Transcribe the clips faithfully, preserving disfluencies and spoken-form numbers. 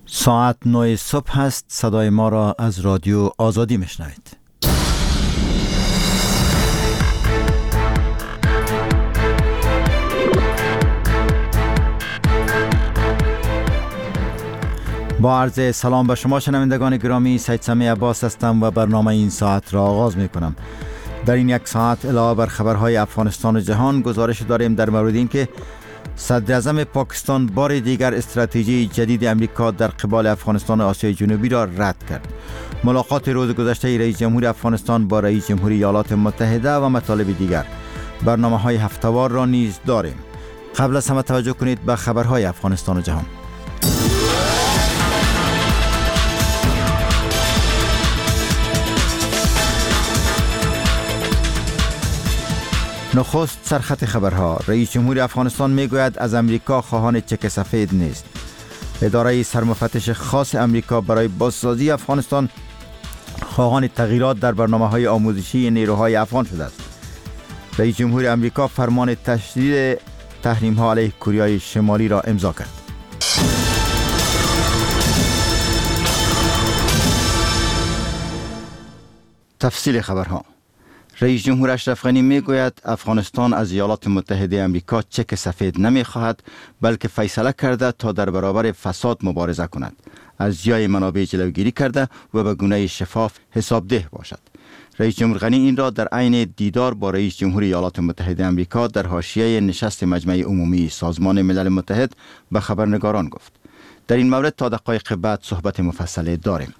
ساعت نه صبح است. صدای ما را از رادیو آزادی میشنوید. با عرض سلام به شما شنوندگان گرامی، سید سمی عباس هستم و برنامه این ساعت را آغاز می کنم. در این یک ساعت علاوه بر خبرهای افغانستان و جهان گزارش داریم در مورد اینکه صدر اعظم پاکستان بار دیگر استراتژی جدید امریکا در قبال افغانستان و آسیای جنوبی را رد کرد. ملاقات روز گذشته رئیس جمهور افغانستان با رئیس جمهوری ایالات متحده و مطالب دیگر. برنامه‌های هفته‌وار را نیز داریم. قبل از همه توجه کنید به خبرهای افغانستان و جهان. نخست سرخط خبرها. رئیس جمهور افغانستان میگوید از امریکا خواهان چک سفید نیست. اداره سرمفتش خاص امریکا برای بازسازی افغانستان خواهان تغییرات در برنامه‌های آموزشی نیروهای افغان شده است. رئیس جمهور امریکا فرمان تشدید تحریم‌ها علیه کره شمالی را امضا کرد. تفصیل خبرها. رئیس جمهور اشرف غنی میگوید افغانستان از ایالات متحده امریکا چک سفید نمیخواهد، بلکه فیصله کرده تا در برابر فساد مبارزه کند، از جای منابع جلوگیری کرده و به گونه شفاف حسابده باشد. رئیس جمهور غنی این را در عین دیدار با رئیس جمهور ایالات متحده امریکا در حاشیه نشست مجمع عمومی سازمان ملل متحد به خبرنگاران گفت. در این مورد تا دقایق بعد صحبت مفصل داریم.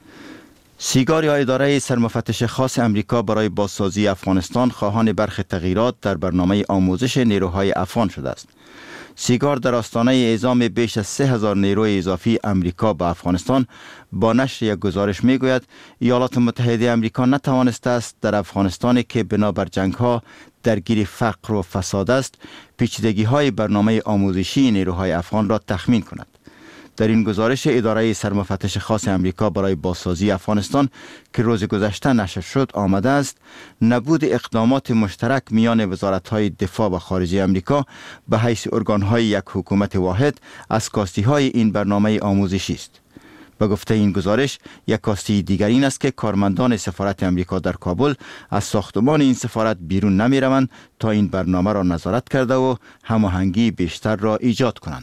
سیگار یا اداره سرمفتش خاص امریکا برای بازسازی افغانستان خواهان برخی تغییرات در برنامه آموزش نیروهای افغان شده است. سیگار در آستانه اعزام بیش از سه هزار نیروی اضافی امریکا به افغانستان با نشر یک گزارش میگوید ایالات متحده امریکا نتوانسته است در افغانستانی که بنابر جنگ‌ها درگیر فقر و فساد است پیچیدگی‌های برنامه آموزشی نیروهای افغان را تخمین کند. در این گزارش اداره سرمفتش خاص امریکا برای بازسازی افغانستان که روز گذشته نشر شد آمده است نبود اقدامات مشترک میان وزارت‌های دفاع و خارجه امریکا به حیث ارگان‌های یک حکومت واحد از کاستی‌های این برنامه آموزشی است. به گفته این گزارش یک کاستی دیگر این است که کارمندان سفارت امریکا در کابل از ساختمان این سفارت بیرون نمی‌روند تا این برنامه را نظارت کرده و هماهنگی بیشتر را ایجاد کنند.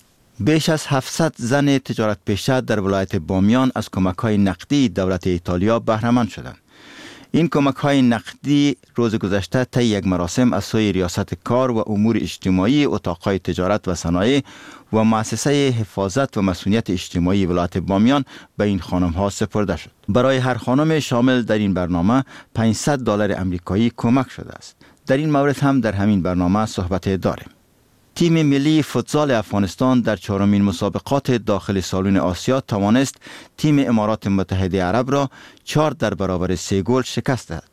بیش از هفتصد زن تجارت پیشه در ولایت بامیان از کمک‌های نقدی دولت ایتالیا بهره‌مند شدند. این کمک‌های نقدی روز گذشته طی یک مراسم از سوی ریاست کار و امور اجتماعی اتاق‌های تجارت و صنایع و مؤسسه حفاظت و مسئولیت اجتماعی ولایت بامیان به این خانم‌ها سپرده شد. برای هر خانم شامل در این برنامه پانصد دلار آمریکایی کمک شده است. در این مورد هم در همین برنامه صحبت داریم. تیم ملی فوتزال افغانستان در چهارمین مسابقات داخل سالن آسیا توانست تیم امارات متحده عرب را چهار در برابر سه گل شکست دهد.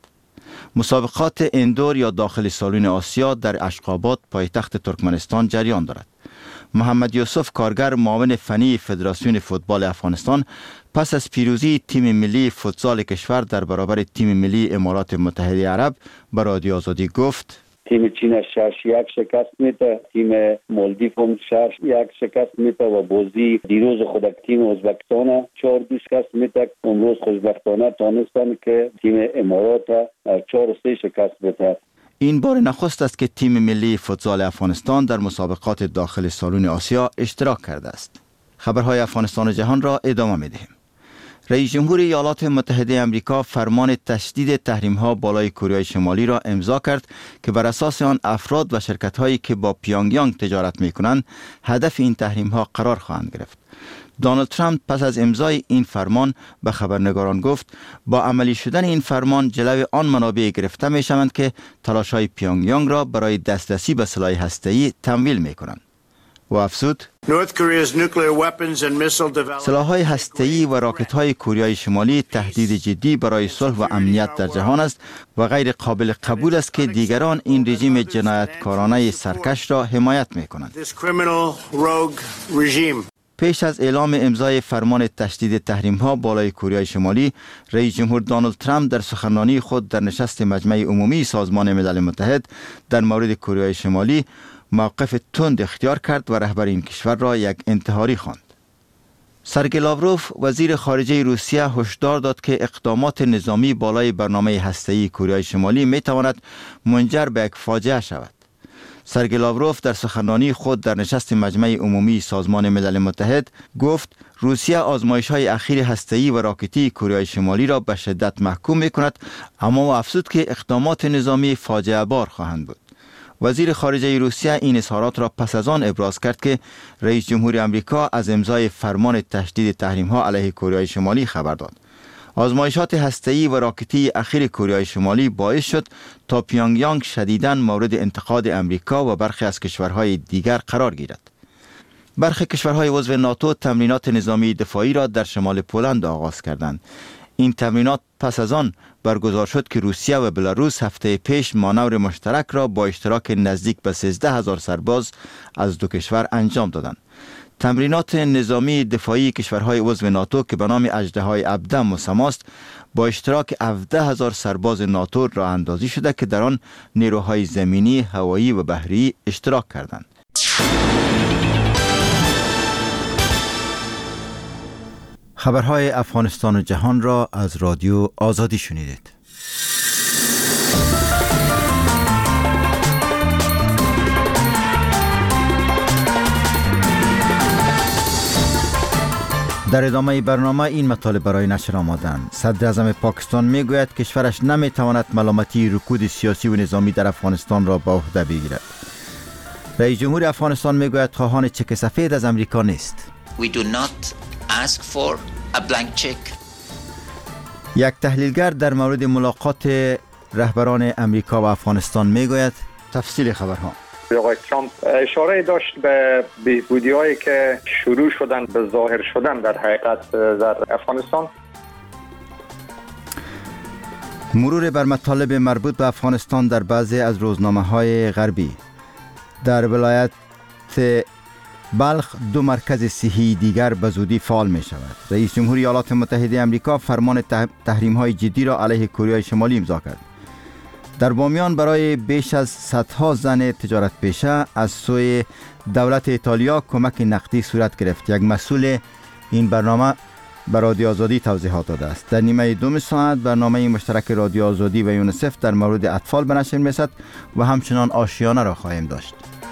مسابقات اندور یا داخل سالن آسیا در اشقاباد پایتخت ترکمنستان جریان دارد. محمد یوسف کارگر معاون فنی فدراسیون فوتبال افغانستان پس از پیروزی تیم ملی فوتزال کشور در برابر تیم ملی امارات متحده عرب به رادیو آزادی گفت: تیم چین شش یک شکست میده، تیم مالدیو هم شش یک شکست میده و بازی دیروز خود تیم ازبکستان چهار دو شکست میده. امروز خوشبختانه تانستن که تیم امارات چهار سه شکست بده. این بار نخست است که تیم ملی فوتزال افغانستان در مسابقات داخل سالن آسیا اشتراک کرده است. خبرهای افغانستان و جهان را ادامه میدهیم. رئیس جمهور ایالات متحده امریکا فرمان تشدید تحریم‌ها بالای کره شمالی را امضا کرد که بر اساس آن افراد و شرکت‌هایی که با پیونگیانگ تجارت می‌کنند هدف این تحریم‌ها قرار خواهند گرفت. دونالد ترامپ پس از امضای این فرمان به خبرنگاران گفت با عملی شدن این فرمان جلوی آن منابع گرفته می‌شوند که تلاش‌های پیونگیانگ را برای دسترسی به سلاح هسته‌ای تمویل می‌کنند. و افزود سلاح‌های هسته‌ای و راکت‌های کره شمالی تهدید جدی برای صلح و امنیت در جهان است و غیر قابل قبول است که دیگران این رژیم جنایتکارانه سرکش را حمایت می‌کنند. پیش از اعلام امضای فرمان تشدید تحریم‌ها بالای کره شمالی، رئیس جمهور دونالد ترامپ در سخنرانی خود در نشست مجمع عمومی سازمان ملل متحد در مورد کره شمالی موقف تند اختیار کرد و رهبر این کشور را یک انتحاری خواند. سرگئی لاوروف وزیر خارجه روسیه هشدار داد که اقدامات نظامی بالای برنامه هسته‌ای کره شمالی می تواند منجر به یک فاجعه شود. سرگئی لاوروف در سخنرانی خود در نشست مجمع عمومی سازمان ملل متحد گفت روسیه آزمایش‌های اخیر هسته‌ای و راکتی کره شمالی را به شدت محکوم می‌کند، اما او افزود که اقدامات نظامی فاجعه بار خواهند بود. وزیر خارجه روسیه این اظهارات را پس از آن ابراز کرد که رئیس جمهور آمریکا از امضای فرمان تشدید تحریم‌ها علیه کره شمالی خبر داد. آزمایشات هسته‌ای و راکتی اخیر کره شمالی باعث شد تا پیونگیانگ شدیداً مورد انتقاد آمریکا و برخی از کشورهای دیگر قرار گیرد. برخی کشورهای عضو ناتو تمرینات نظامی دفاعی را در شمال پولند آغاز کردند. این تمرینات پس از آن برگزار شد که روسیه و بلاروس هفته پیش مانور مشترک را با اشتراک نزدیک به سیزده هزار سرباز از دو کشور انجام دادند. تمرینات نظامی دفاعی کشورهای عضو ناتو که به نام اژدهای ابده مسماست با اشتراک هفده هزار سرباز ناتو راه اندازی شده که در آن نیروهای زمینی، هوایی و بحری اشتراک کردند. خبرهای افغانستان و جهان را از رادیو آزادی شنیدید. در ادامه برنامه این مطالب برای نشر آمدند. صدر اعظم پاکستان میگوید کشورش نمیتواند ملامتی رکود سیاسی و نظامی در افغانستان را به عهده بگیرد. رئیس جمهور افغانستان میگوید خواهان چک سفید از امریکا نیست. We do not ask for a blank check. یک تحلیلگر در مورد ملاقات رهبران امریکا و افغانستان میگوید تفصیل خبرها. آقای ترامپ اشاره داشت به بهبودی‌هایی که شروع شدن به ظاهر شدن در حقیقت در افغانستان. مرور بر مطالب مربوط به افغانستان در بعضی از روزنامه‌های غربی. در ولایت بلخ دو مرکز صحی دیگر به زودی فعال می شود. رئیس جمهور ایالات متحده آمریکا فرمان تحریم‌های جدی را علیه کره شمالی امضا کرد. در بامیان برای بیش از صدها زن تجارت پیشه از سوی دولت ایتالیا کمک نقدی صورت گرفت. یک مسئول این برنامه به رادیو آزادی توضیحات داده است. در نیمه دوم ساعت برنامه مشترک رادیو آزادی و یونیسف در مورد اطفال به نشر می‌رسد و همچنان آشیانه را خواهیم داشت.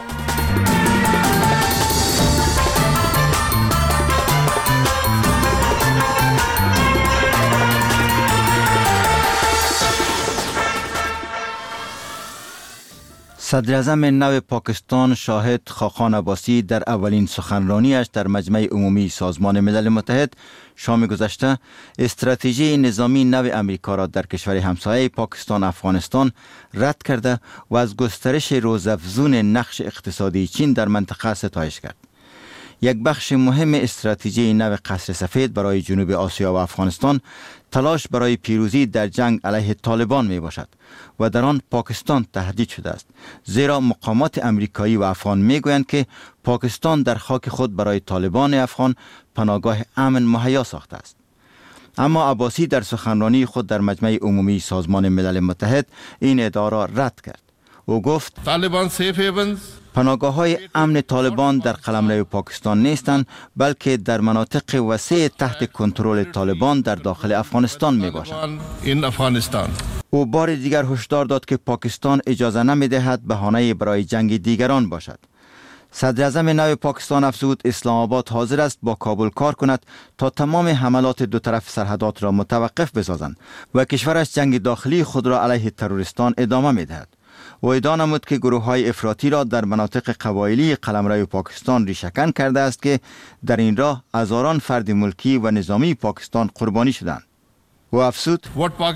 صدر اعظم نو پاکستان شاهد خاقان عباسی در اولین سخنرانیش در مجمع عمومی سازمان ملل متحد شام گذشته استراتژی نظامی نو امریکا را در کشور همسایه پاکستان افغانستان رد کرده و از گسترش روزافزون نقش اقتصادی چین در منطقه ستایش کرد. یک بخش مهم استراتژی نو قصر سفید برای جنوب آسیا و افغانستان تلاش برای پیروزی در جنگ علیه طالبان می باشد و در آن پاکستان تهدید شده است، زیرا مقامات امریکایی و افغان می گویند که پاکستان در خاک خود برای طالبان افغان پناهگاه امن مهیا ساخته است. اما عباسی در سخنرانی خود در مجمع عمومی سازمان ملل متحد این ادعا را رد کرد. او گفت طالبان سیف هیونز پناهگاه های امن طالبان در قلمرو پاکستان نیستند، بلکه در مناطق وسیع تحت کنترل طالبان در داخل افغانستان می باشند. او بار دیگر هشدار داد که پاکستان اجازه نمی دهد بهانه برای جنگ دیگران باشد. صدر اعظم نو پاکستان افزود اسلام آباد حاضر است با کابل کار کند تا تمام حملات دو طرف سرحدات را متوقف بسازند و کشورش جنگ داخلی خود را علیه تروریستان ادامه می دهد. و ادعا نمود که گروه های افراطی را در مناطق قبایلی قلمرو پاکستان ریشه‌کن کرده است که در این راه هزاران فرد ملکی و نظامی پاکستان قربانی شدند. و افزود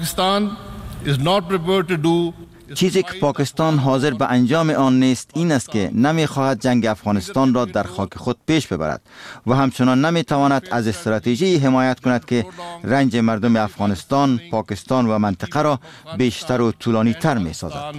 چیزی که پاکستان حاضر به انجام آن نیست این است که نمی‌خواهد جنگ افغانستان را در خاک خود پیش ببرد و همچنان نمی‌تواند از استراتژی حمایت کند که رنج مردم افغانستان، پاکستان و منطقه را بیشتر و طولانی‌تر می‌سازد.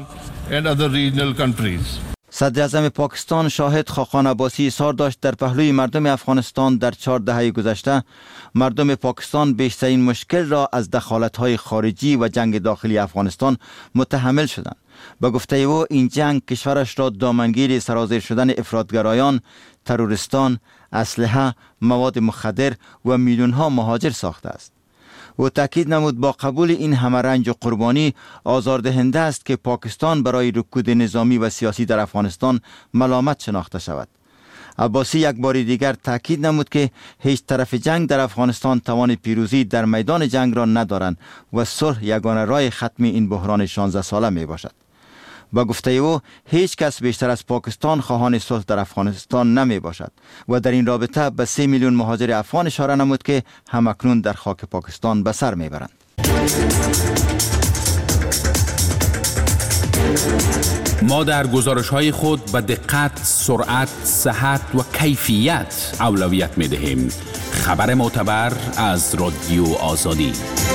صدر اعظم پاکستان شاهد خاقان عباسی اظهار داشت در پهلوی مردم افغانستان در چهار دهه گذشته مردم پاکستان بیشترین مشکل را از دخالت‌های خارجی و جنگ داخلی افغانستان متحمل شدند. به گفته او این جنگ کشورش را دامنگیر سرازیر شدن افراطگرایان، تروریستان، اسلحه، مواد مخدر و میلیون ها مهاجر ساخته است. او تاکید نمود با قبول این همه رنج و قربانی آزاردهنده است که پاکستان برای رکود نظامی و سیاسی در افغانستان ملامت شناخته شود. عباسی یک بار دیگر تاکید نمود که هیچ طرف جنگ در افغانستان توان پیروزی در میدان جنگ را ندارند و صلح یگانه راه ختم این بحران شانزده ساله می باشد. با گفته او هیچ کس بیشتر از پاکستان خواهان صلح در افغانستان نمی باشد و در این رابطه به سه میلیون مهاجر افغان اشاره نمود که همکنون در خاک پاکستان به سر می برند. ما در گزارش‌های خود به دقت، سرعت، صحت و کیفیت اولویت می‌دهیم. خبر معتبر از رادیو آزادی.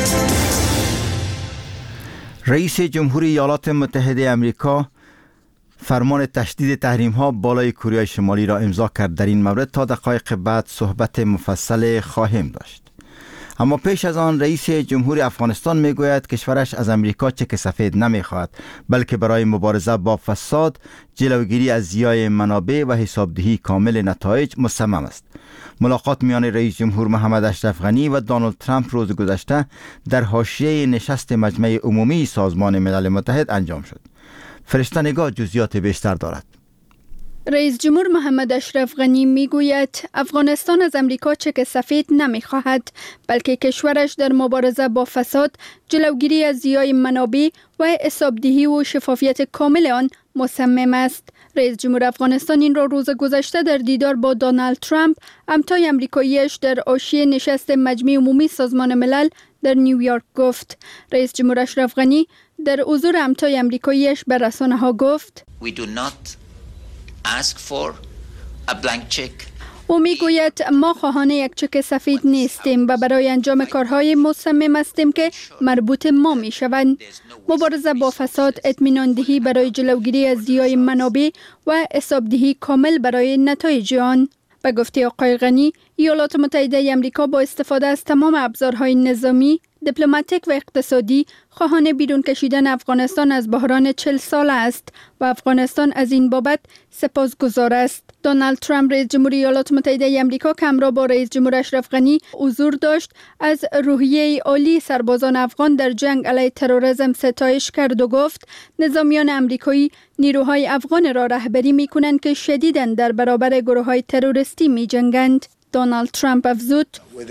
رئیس جمهوری ایالات متحده آمریکا فرمان تشدید تحریم‌ها بالای کره شمالی را امضا کرد. در این مورد تا دقایق بعد صحبت مفصل خواهیم داشت. اما پیش از آن رئیس جمهور افغانستان میگوید کشورش از امریکا چک سفید نمیخواهد، بلکه برای مبارزه با فساد، جلوگیری از ضیاع منابع و حسابدهی کامل نتایج مصمم است. ملاقات میان رئیس جمهور محمد اشرف غنی و دونالد ترامپ روز گذشته در حاشیه نشست مجمع عمومی سازمان ملل متحد انجام شد. فرشته نگاه جزئیات بیشتر دارد. رئیس جمهور محمد اشرف غنی میگوید افغانستان از امریکا چک سفید نمیخواهد، بلکه کشورش در مبارزه با فساد، جلوگیری از ضیاع منابع و حسابدهی و شفافیت کامل آن مصمم است. رئیس جمهور افغانستان این را روز گذشته در دیدار با دونالد ترامپ، همتای امریکاییش در حاشیه نشست مجمع عمومی سازمان ملل در نیویورک گفت. رئیس جمهور اشرف غنی در حضور همتای امریکاییش به رسانه‌ها گفت: We do not ask for a blank check. او میگوید ما خواهان یک چک سفید نیستیم و برای انجام کارهای مصمم هستیم که مربوط ما می شوند. مبارزه با فساد، اطمینان دهی برای جلوگیری از ضیاع منابع و حسابدهی کامل برای نتایج آن. به گفته آقای غنی، ایالات متحده آمریکا با استفاده از تمام ابزارهای نظامی، دیپلماتیک و اقتصادی خواهان بیرون کشیدن افغانستان از بحران چهل ساله است و افغانستان از این بابت سپاسگزار است. دونالد ترامپ رئیس جمهوری ایالات متحده آمریکا که همراه با رئیس جمهور اشرف غنی حضور داشت، از روحیه عالی سربازان افغان در جنگ علیه تروریسم ستایش کرد و گفت نظامیان آمریکایی نیروهای افغان را رهبری می کنند که شدیداً در برابر گروه‌های تروریستی می جنگند. دونالد ترامپ افزود: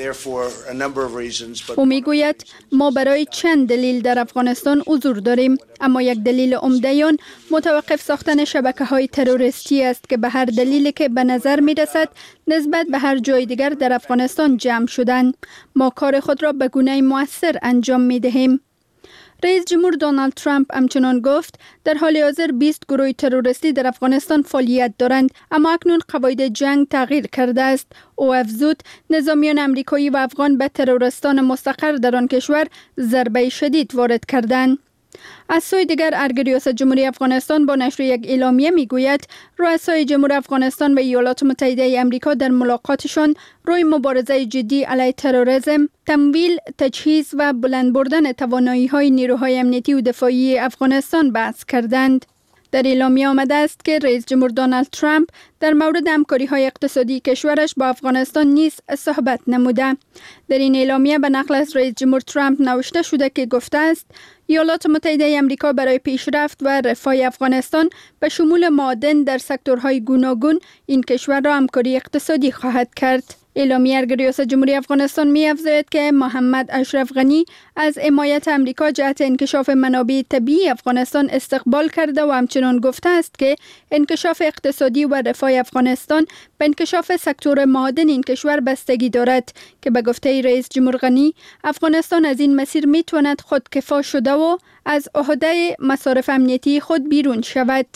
او میگوید ما برای چند دلیل در افغانستان حضور داریم، اما یک دلیل عمده آن متوقف ساختن شبکه‌های تروریستی است که به هر دلیلی که به نظر می‌رسد نسبت به هر جای دیگر در افغانستان جمع شدند. ما کار خود را به گونه‌ای مؤثر انجام می‌دهیم. رئیس جمهور دونالد ترامپ همچنان گفت در حال حاضر بیست گروه تروریستی در افغانستان فعالیت دارند، اما اکنون قواعد جنگ تغییر کرده است. او افزود نظامیان امریکایی و افغان به تروریستان مستقر در آن کشور ضربه شدید وارد کردند. از سوی دیگر ارگ ریاست جمهوری افغانستان با نشر یک اعلامیه میگوید رؤسای جمهور افغانستان و ایالات متحده آمریکا در ملاقاتشان روی مبارزه جدی علیه تروریسم، تمویل، تجهیز و بلند بردن توانایی‌های نیروهای امنیتی و دفاعی افغانستان بحث کردند. در اعلامیه آمده است که رئیس جمهور دونالد ترامپ در مورد همکاری‌های اقتصادی کشورش با افغانستان نیز صحبت نموده. در این اعلامیه به نقل از رئیس جمهور ترامپ نوشته شده که گفته است ایالات متحده آمریکا برای پیشرفت و رفاه افغانستان به شمول معادن در سکتورهای گوناگون این کشور را همکاری اقتصادی خواهد کرد. اعلامیه ارگ ریاست جمهوری افغانستان می‌افزاید که محمد اشرف غنی از حمایت امریکا جهت انکشاف منابع طبیعی افغانستان استقبال کرده و همچنان گفته است که انکشاف اقتصادی و رفاه افغانستان به انکشاف سکتور معادن این کشور بستگی دارد که به گفته رئیس جمهور غنی افغانستان از این مسیر می‌تواند خودکفا شده و از عهده مصارف امنیتی خود بیرون شود.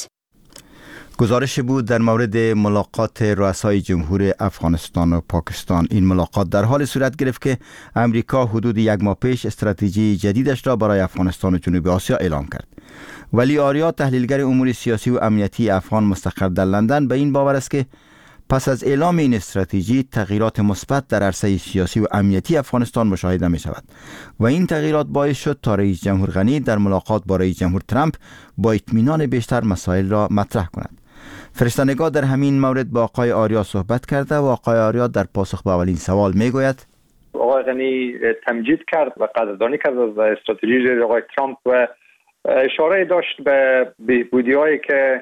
گزارش بود در مورد ملاقات رؤسای جمهور افغانستان و پاکستان. این ملاقات در حال صورت گرفت که امریکا حدود یک ماه پیش استراتژی جدیدش را برای افغانستان و جنوب آسیا اعلام کرد. ولی آریا تحلیلگر امور سیاسی و امنیتی افغان مستقر در لندن به این باور است که پس از اعلام این استراتژی تغییرات مثبت در عرصه سیاسی و امنیتی افغانستان مشاهده می شود و این تغییرات باعث شد تا رئیس جمهور غنی در ملاقات با رئیس جمهور ترامپ با اطمینان بیشتر مسائل را مطرح کند. فرستندگان در همین مورد با آقای آریا صحبت کرده و آقای آریا در پاسخ به اولین سوال میگوید آقای غنی تمجید کرد و قدردانی کرد از استراتژی آقای ترامپ و اشاره داشت به بهبودی‌هایی که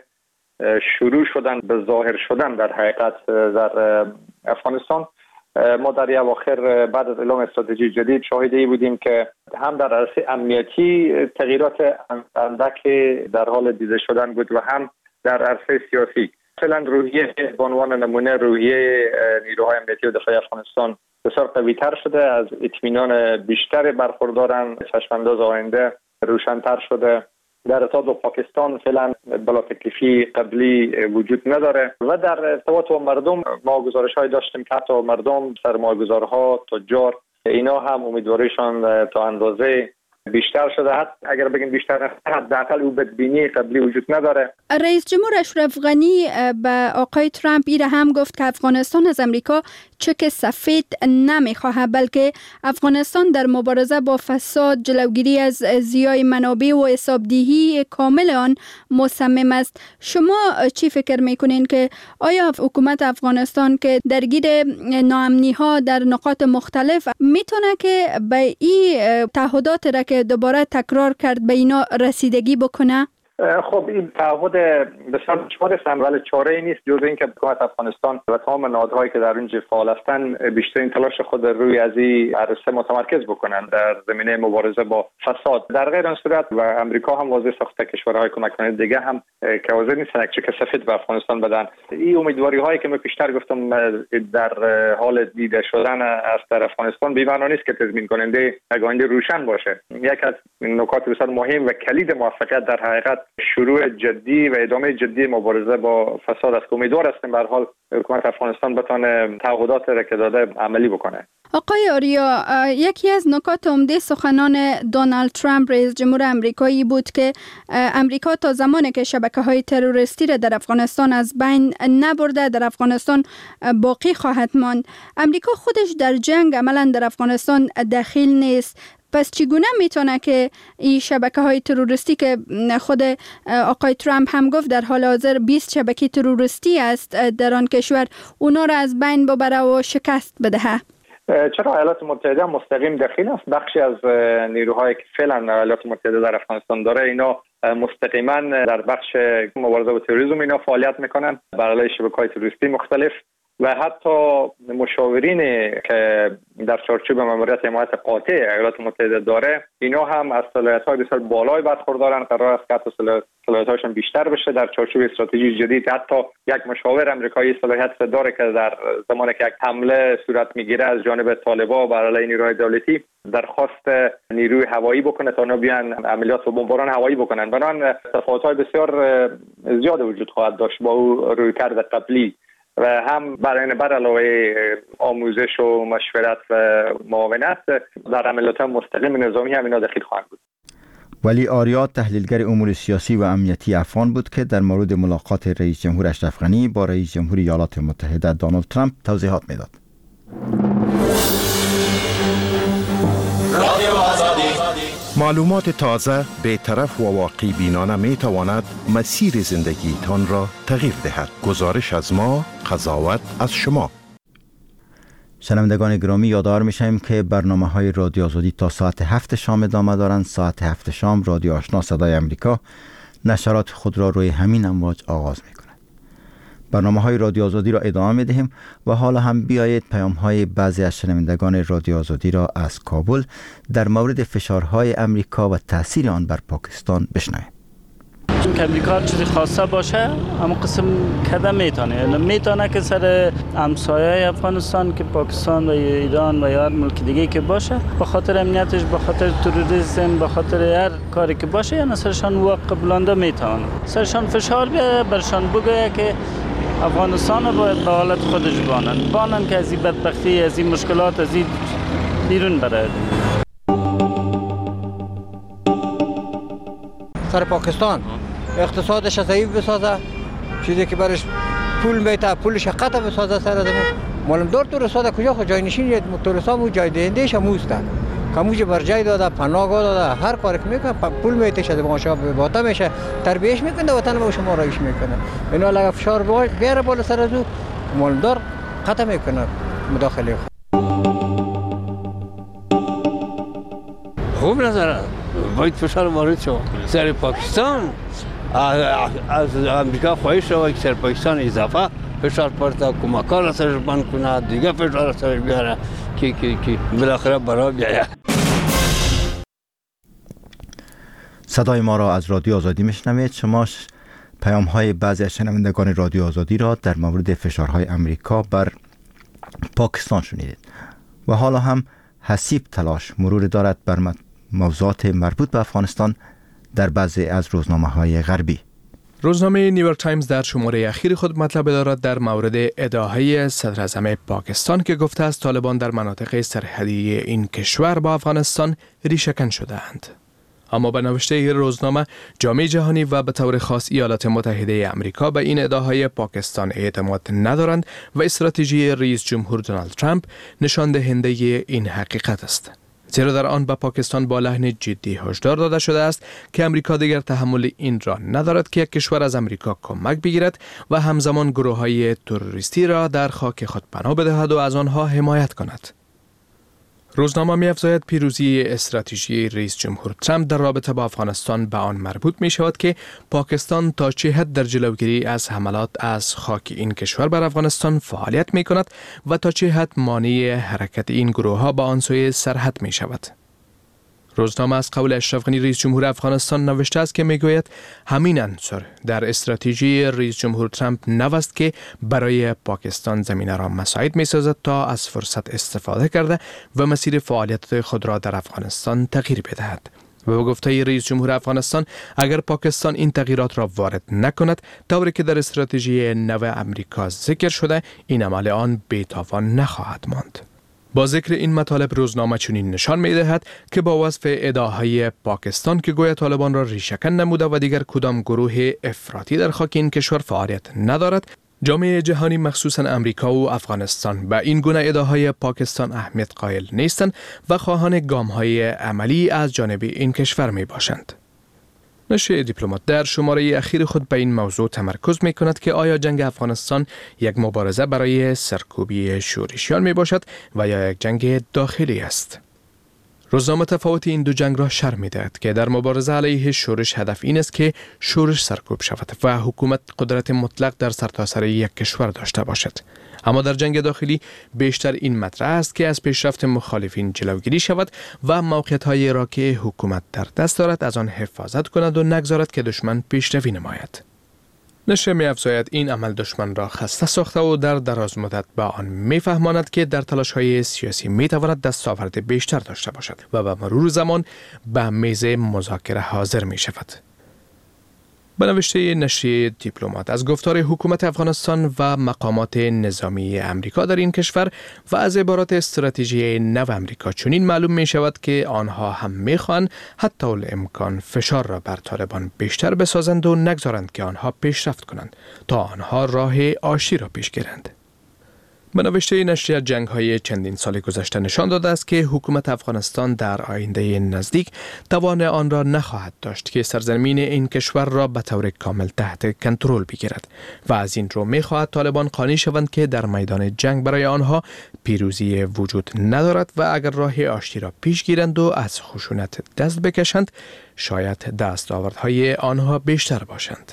شروع شدن به ظاهر شدن در حقیقت در افغانستان. ما در اواخر بعد از اعلام استراتژی جدید شاهدی بودیم که هم در عرصه امنیتی تغییرات اندک در حال دیده شدن بود و هم در عرصه سیاسی. مثلا روحیه به عنوان نمونه روحیه نیروهای امنیتی و دفاعی افغانستان بسیار قوی‌تر شده، از اطمینان بیشتر برخوردارن، چشم‌انداز آینده روشن‌تر شده. در ارتباط با پاکستان فعلا بلا تکلیفی قبلی وجود نداره و در ارتباط با مردم ما گزارش‌های داشتیم که حتی مردم، سرمایه‌گذارها، تجار، اینا هم امیدواریشان تا اندازه بیشتر شده. حتی اگر بگیم بیشتر، حداقل او بدبینی قبلی وجود نداره. رئیس جمهور اشرف غنی به آقای ترامپ ایره هم گفت که افغانستان از امریکا چک سفید نمیخواهد، بلکه افغانستان در مبارزه با فساد، جلوگیری از ضیاع منابع و حسابدهی کامل آن مصمم است. شما چی فکر میکنین که آیا حکومت افغانستان که درگیر ناامنی ها در نقاط مختلف میتونه که به این تعهدات را که دوباره تکرار کرد به اینا رسیدگی بکنه؟ خب این تعهد بسیار دشوار است، ولی چاره ای نیست جز اینکه حکومت افغانستان و تمام نهادهایی که در اونجا فعال هستند بیشترین تلاش خود روی از این عرصه متمرکز بکنند در زمینه مبارزه با فساد. در غیر این صورت و امریکا هم واضح ساخته، کشورهای کمک کننده دیگه هم که حاضر نیستن یک چک سفید به افغانستان بدن. این امیدواری هایی که من پیشتر گفتم در حال دیده شدن از در افغانستان به معنی نیست که تضمین کننده آینده روشن باشه. یک از نکات بسیار مهم و کلید موفقیت در حقیقت شروع جدی و ادامه جدی مبارزه با فساد است. امیدوار هستیم به هر حال حکومت افغانستان بتونه تعهدات را که داده عملی بکنه. آقای آریا، یکی از نکات عمده سخنان دونالد ترامپ رئیس جمهور امریکایی بود که امریکا تا زمانی که شبکه‌های تروریستی را در افغانستان از بین نبرده در افغانستان باقی خواهد ماند. امریکا خودش در جنگ عملاً در افغانستان دخیل نیست. پس چگونه میتونه که این شبکه‌های تروریستی که خود آقای ترامپ هم گفت در حال حاضر بیست شبکه تروریستی است در آن کشور، اونا را از بین ببره و شکست بدهه؟ چرا ایالات متحده مستقیم دخیل است. بخشی از نیروهایی که فعلا ایالات متحده در افغانستان داره اینا مستقیما در بخش مبارزه با تروریسم اینا فعالیت میکنن بر علیه شبکه‌های تروریستی مختلف و حتی مشاورین که در چارچوب ماموریت حمایت قاطع ایالات متحده داره اینا هم از صلاحیت‌های بسیار بالای برخوردارن. قرار است که حتی صلاحیت‌هاشون بیشتر بشه. در چارچوب استراتژی جدید حتی یک مشاور آمریکایی صلاحیت داره که در زمانی که یک حمله صورت میگیره از جانب طالبان بر علیه نیروهای دولتی درخواست نیروی هوایی بکنه تا اونا بیان عملیات و بمباران هوایی بکنن. بنابراین تفاوت‌های بسیار زیاد وجود خواهد داشت با او رویکرد قبلی و هم برای بر علاوه آموزش و مشورت و معاونت در عملیات مستقیم نظامی هم اینا دخیل خواهند بود. ولی آریا تحلیلگر امور سیاسی و امنیتی افغان بود که در مورد ملاقات رئیس جمهور اشرف غنی با رئیس جمهور ایالات متحده دونالد ترامپ توضیحات میداد. معلومات تازه، بی‌طرف و واقعی بینانه می تواند مسیر زندگی تان را تغییر دهد. گزارش از ما، قضاوت از شما. شنوندگان گرامی، یادآور میشیم که برنامه های رادیو آزادی تا ساعت هفت شام ادامه دارند. ساعت هفت شام رادیو آشنا صدای امریکا نشرات خود را روی همین امواج آغاز می کند. برنامه های رادیو آزادی را ادامه می دهیم و حالا هم بیایید پیام های بعضی از شنوندگان رادیو آزادی را از کابل در مورد فشارهای امریکا و تاثیر آن بر پاکستان بشنویم. چون که امریکا چیزی خاصه باشه اما قسم کده میتونه یعنی میتونه که سر همسایه افغانستان که پاکستان و ایران و یا هر ملک دیگه که باشه به خاطر امنیتش، به خاطر تروریسم، به خاطر هر کاری که باشه یعنی سرشان وقت بلنده میتونه سرشان فشار بیاره، برشان بگه که افغانستان رو باید به حالت خودش بانن بانن که از این بدبختی، از این مشکلات، از این بیرون بره. سر پاکستان اقتصادش ضعیف بسازه، چیزی که برش پول میته پولش قطع بسازه سر زمین. معلوم دور تو رساده کجا خود جای نشین متورسام و جای دهندهش هم اوسته. کموج بر جای داده، پناهگاه داده، هر کاری که میکنه پول میتشه، باشا باتا میشه، تربیتش میکنه، وطن به شما رایش میکنه. اینا اگه فشار بیاره بالا سر از او مالدار قطع میکنه مداخله خود. خوب نظره باید فشار وارد شود سر پاکستان. از امریکا خواهش شود که سر پاکستان اضافه فشار پرتا کمکان را سرش بند کنه، دیگه فشار را سرش بیاره که که که بالاخره برای بیاید. صدای ما را از رادیو آزادی میشنوید. شما پیام های بعضی از شنوندگان رادیو آزادی را در مورد فشارهای امریکا بر پاکستان شنیدید و حالا هم حسیب تلاش مرور دارد بر موضوعات مربوط به افغانستان در بعضی از روزنامه های غربی. روزنامه نیویورک تایمز در شماره اخیر خود مطلب دارد در مورد ادعاهای صدر اعظم پاکستان که گفته است طالبان در مناطق سرحدی این کشور با افغانستان ریشه‌کن شده‌اند. اما به نوشته روزنامه جامعه جهانی و به طور خاص ایالات متحده آمریکا به این ادعاهای پاکستان اعتماد ندارند و استراتژی رئیس جمهور دونالد ترامپ نشان دهنده این حقیقت است. زیرا در آن به پاکستان با لحن جدی هشدار داده شده است که امریکا دیگر تحمل این را ندارد که یک کشور از امریکا کمک بگیرد و همزمان گروه‌های تروریستی را در خاک خود پناه بدهد و از آنها حمایت کند. روزنامه می‌افزاید پیروزی استراتژی رئیس جمهور ترامپ در رابطه با افغانستان به آن مربوط می شود که پاکستان تا چه حد در جلوگیری از حملات از خاک این کشور بر افغانستان فعالیت می کند و تا چه حد مانع حرکت این گروه ها به آن سوی سرحد می شود. روزنامه از قول اشرف غنی رئیس جمهور افغانستان نوشته است که میگوید همین عنصر در استراتژی رئیس جمهور ترامپ نوست که برای پاکستان زمینه را مساعد می سازد تا از فرصت استفاده کرده و مسیر فعالیت خود را در افغانستان تغییر بدهد. و به گفته رئیس جمهور افغانستان اگر پاکستان این تغییرات را وارد نکند طوری که در استراتژی نو امریکا ذکر شده این عمل آن بی‌تاوان نخواهد ماند. با ذکر این مطالب روزنامه چنین نشان می دهد که با وصف ادعاهای پاکستان که گویا طالبان را ریشه‌کن نموده و دیگر کدام گروه افراطی در خاک این کشور فعالیت ندارد، جامعه جهانی مخصوصاً امریکا و افغانستان به این گونه ادعاهای پاکستان اهمیت قائل نیستند و خواهان گام‌های عملی از جانب این کشور می باشند. نشریه دیپلمات در شماره اخیر خود به این موضوع تمرکز می کند که آیا جنگ افغانستان یک مبارزه برای سرکوبی شورشیان می باشد و یا یک جنگ داخلی است. روزنامه تفاوت این دو جنگ را شرح می دهد که در مبارزه علیه شورش هدف این است که شورش سرکوب شود و حکومت قدرت مطلق در سرتاسر یک کشور داشته باشد. اما در جنگ داخلی بیشتر این مطرح است که از پیشرفت مخالفین جلوگیری شود و موقعیت‌هایی را که حکومت در دست دارد از آن حفاظت کند و نگذارد که دشمن پیشروی نماید. نشریه می‌افزاید این عمل دشمن را خسته ساخته و در دراز مدت به آن می‌فهماند که در تلاش‌های سیاسی می‌تواند دستاورد بیشتر داشته باشد و به مرور زمان به میز مذاکره حاضر می‌شود. به نوشته نشریه دیپلمات از گفتار حکومت افغانستان و مقامات نظامی امریکا در این کشور و از عبارات استراتژی نو امریکا چنین معلوم می شود که آنها هم می خواهند حتی الامکان فشار را بر طالبان بیشتر بسازند و نگذارند که آنها پیشرفت کنند تا آنها راه آشتی را پیش گیرند. به نوشته نشریه جنگ‌های چندین سال گذشته نشان داده است که حکومت افغانستان در آینده نزدیک توان آن را نخواهد داشت که سرزمین این کشور را به طور کامل تحت کنترل بگیرد و از این رو می‌خواهد طالبان قانع شوند که در میدان جنگ برای آنها پیروزی وجود ندارد و اگر راه آشتی را پیش گیرند و از خشونت دست بکشند شاید دستاوردهای آنها بیشتر باشند.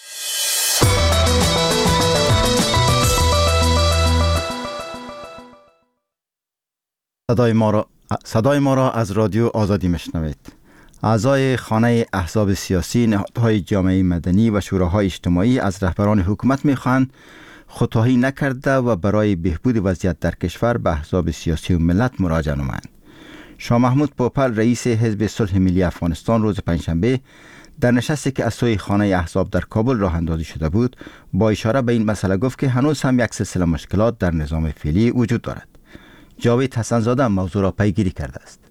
صدای ما را صدای ما را از رادیو آزادی میشنوید. اعضای خانه احزاب سیاسی، نهادهای جامعه مدنی و شوراهای اجتماعی از رهبران حکومت میخواهند خودخواهی نکرده و برای بهبود وضعیت در کشور به احزاب سیاسی و ملت مراجعه نمایند. شاه محمود پوپل رئیس حزب صلح ملی افغانستان روز پنجشنبه در نشستی که از سوی خانه احزاب در کابل راه اندازی شده بود با اشاره به این مسئله گفت که هنوز هم یک سلسله مشکلات در نظام فعلی وجود دارد. جاوید حسن‌زاده موضوع را پیگیری کرده است.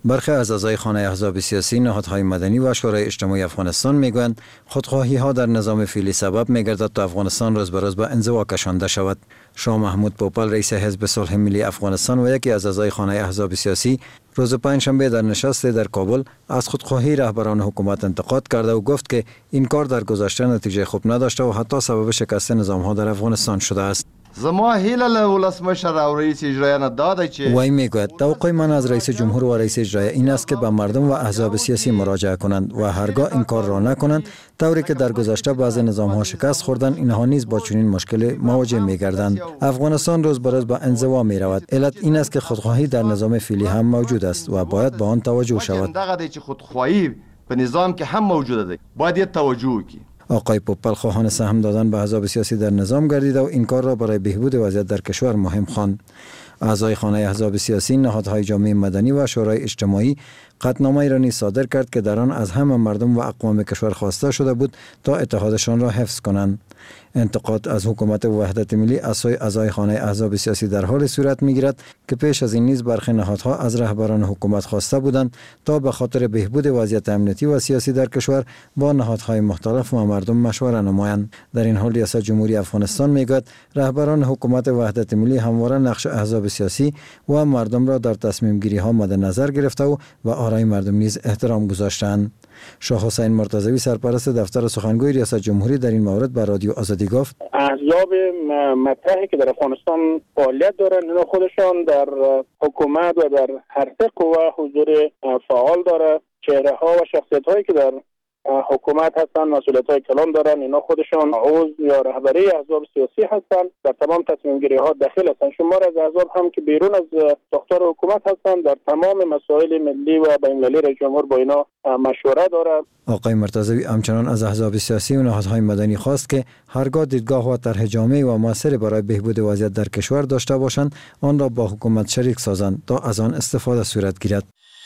برخی از اعضای خانه احزاب سیاسی، نهادهای مدنی و شورای اجتماعی افغانستان میگویند خودخواهی ها در نظام فعلی سبب میگردد تا افغانستان روز به روز به انزوا کشانده شود. شاه محمود پوپل رئیس حزب صلح ملی افغانستان و یکی از اعضای خانه احزاب سیاسی روز پنجشنبه در نشست در کابل از خودخواهی رهبران حکومت انتقاد کرده و گفت که این کار در گذشته نتیجه خوب نداشته و حتی سبب شکست نظام ها در افغانستان شده است. زما هیله له ولسمشر او رئیس اجرایی نه داده چې وی میگوید توقع من از رئیس جمهور و رئیس اجرایی این است که به مردم و احزاب سیاسی مراجعه کنند و هرگاه این کار را نکنند طوری که در گذشته بعضی نظام ها شکست خوردن، اینها نیز با چنین مشکل مواجه میگردند. افغانستان روز به روز به انزوا می رود. علت این است که خودخواهی در نظام فعلی هم موجود است و باید به آن توجه شود. دغه چې خودخواهی په نظام کې هم موجوده ده، باید توجه کی. آقای پوپل خواهان سهم دادن به احزاب سیاسی در نظام گردیده و این کار را برای بهبود وضعیت در کشور مهم خواند. اعضای خانه احزاب سیاسی، نهادهای جامعه مدنی و شورای اجتماعی قطعنامه‌ای را نیز صادر کرد که در آن از همه مردم و اقوام کشور خواسته شده بود تا اتحادشان را حفظ کنند. انتقاد از حکومت وحدت ملی از سوی اعضای خانه احزاب سیاسی در حال صورت میگیرد که پیش از این نیز برخی نهادها از رهبران حکومت خواسته بودند تا به خاطر بهبود وضعیت امنیتی و سیاسی در کشور با نهادهای مختلف و مردم مشوره نمایند. در این حال ریاست جمهوری افغانستان میگوید رهبران حکومت وحدت ملی همواره نقش احزاب سیاسی و مردم را در تصمیم گیری ها مد نظر گرفته و به آرای مردم نیز احترام گذاشتند. شاه حسین مرتضوی سرپرست دفتر سخنگوی ریاست جمهوری در این مورد به رادیو آزادی گفت احزاب مطرحی که در افغانستان فعالیت دارند اینا خودشان در حکومت و در هر سه قوه حضور فعال داره. چهره ها و شخصیت هایی که در حکومت هستن، مسئولیت های کلان دارن، اینا خودشان عضو یا رهبری احزاب سیاسی هستن، در تمام تصمیم گیری ها داخل هستن. شمار از احزاب هم که بیرون از ساختار حکومت هستن در تمام مسائل ملی و بین المللی رئیس جمهور با اینا مشوره داره. آقای مرتضوی همچنان از احزاب سیاسی و نهادهای مدنی خواست که هرگاه دیدگاه و طرح جامع و موثر برای بهبود وضعیت در کشور داشته باشند آن را با حکومت شریک سازند تا از آن استفاده صورت گیرد.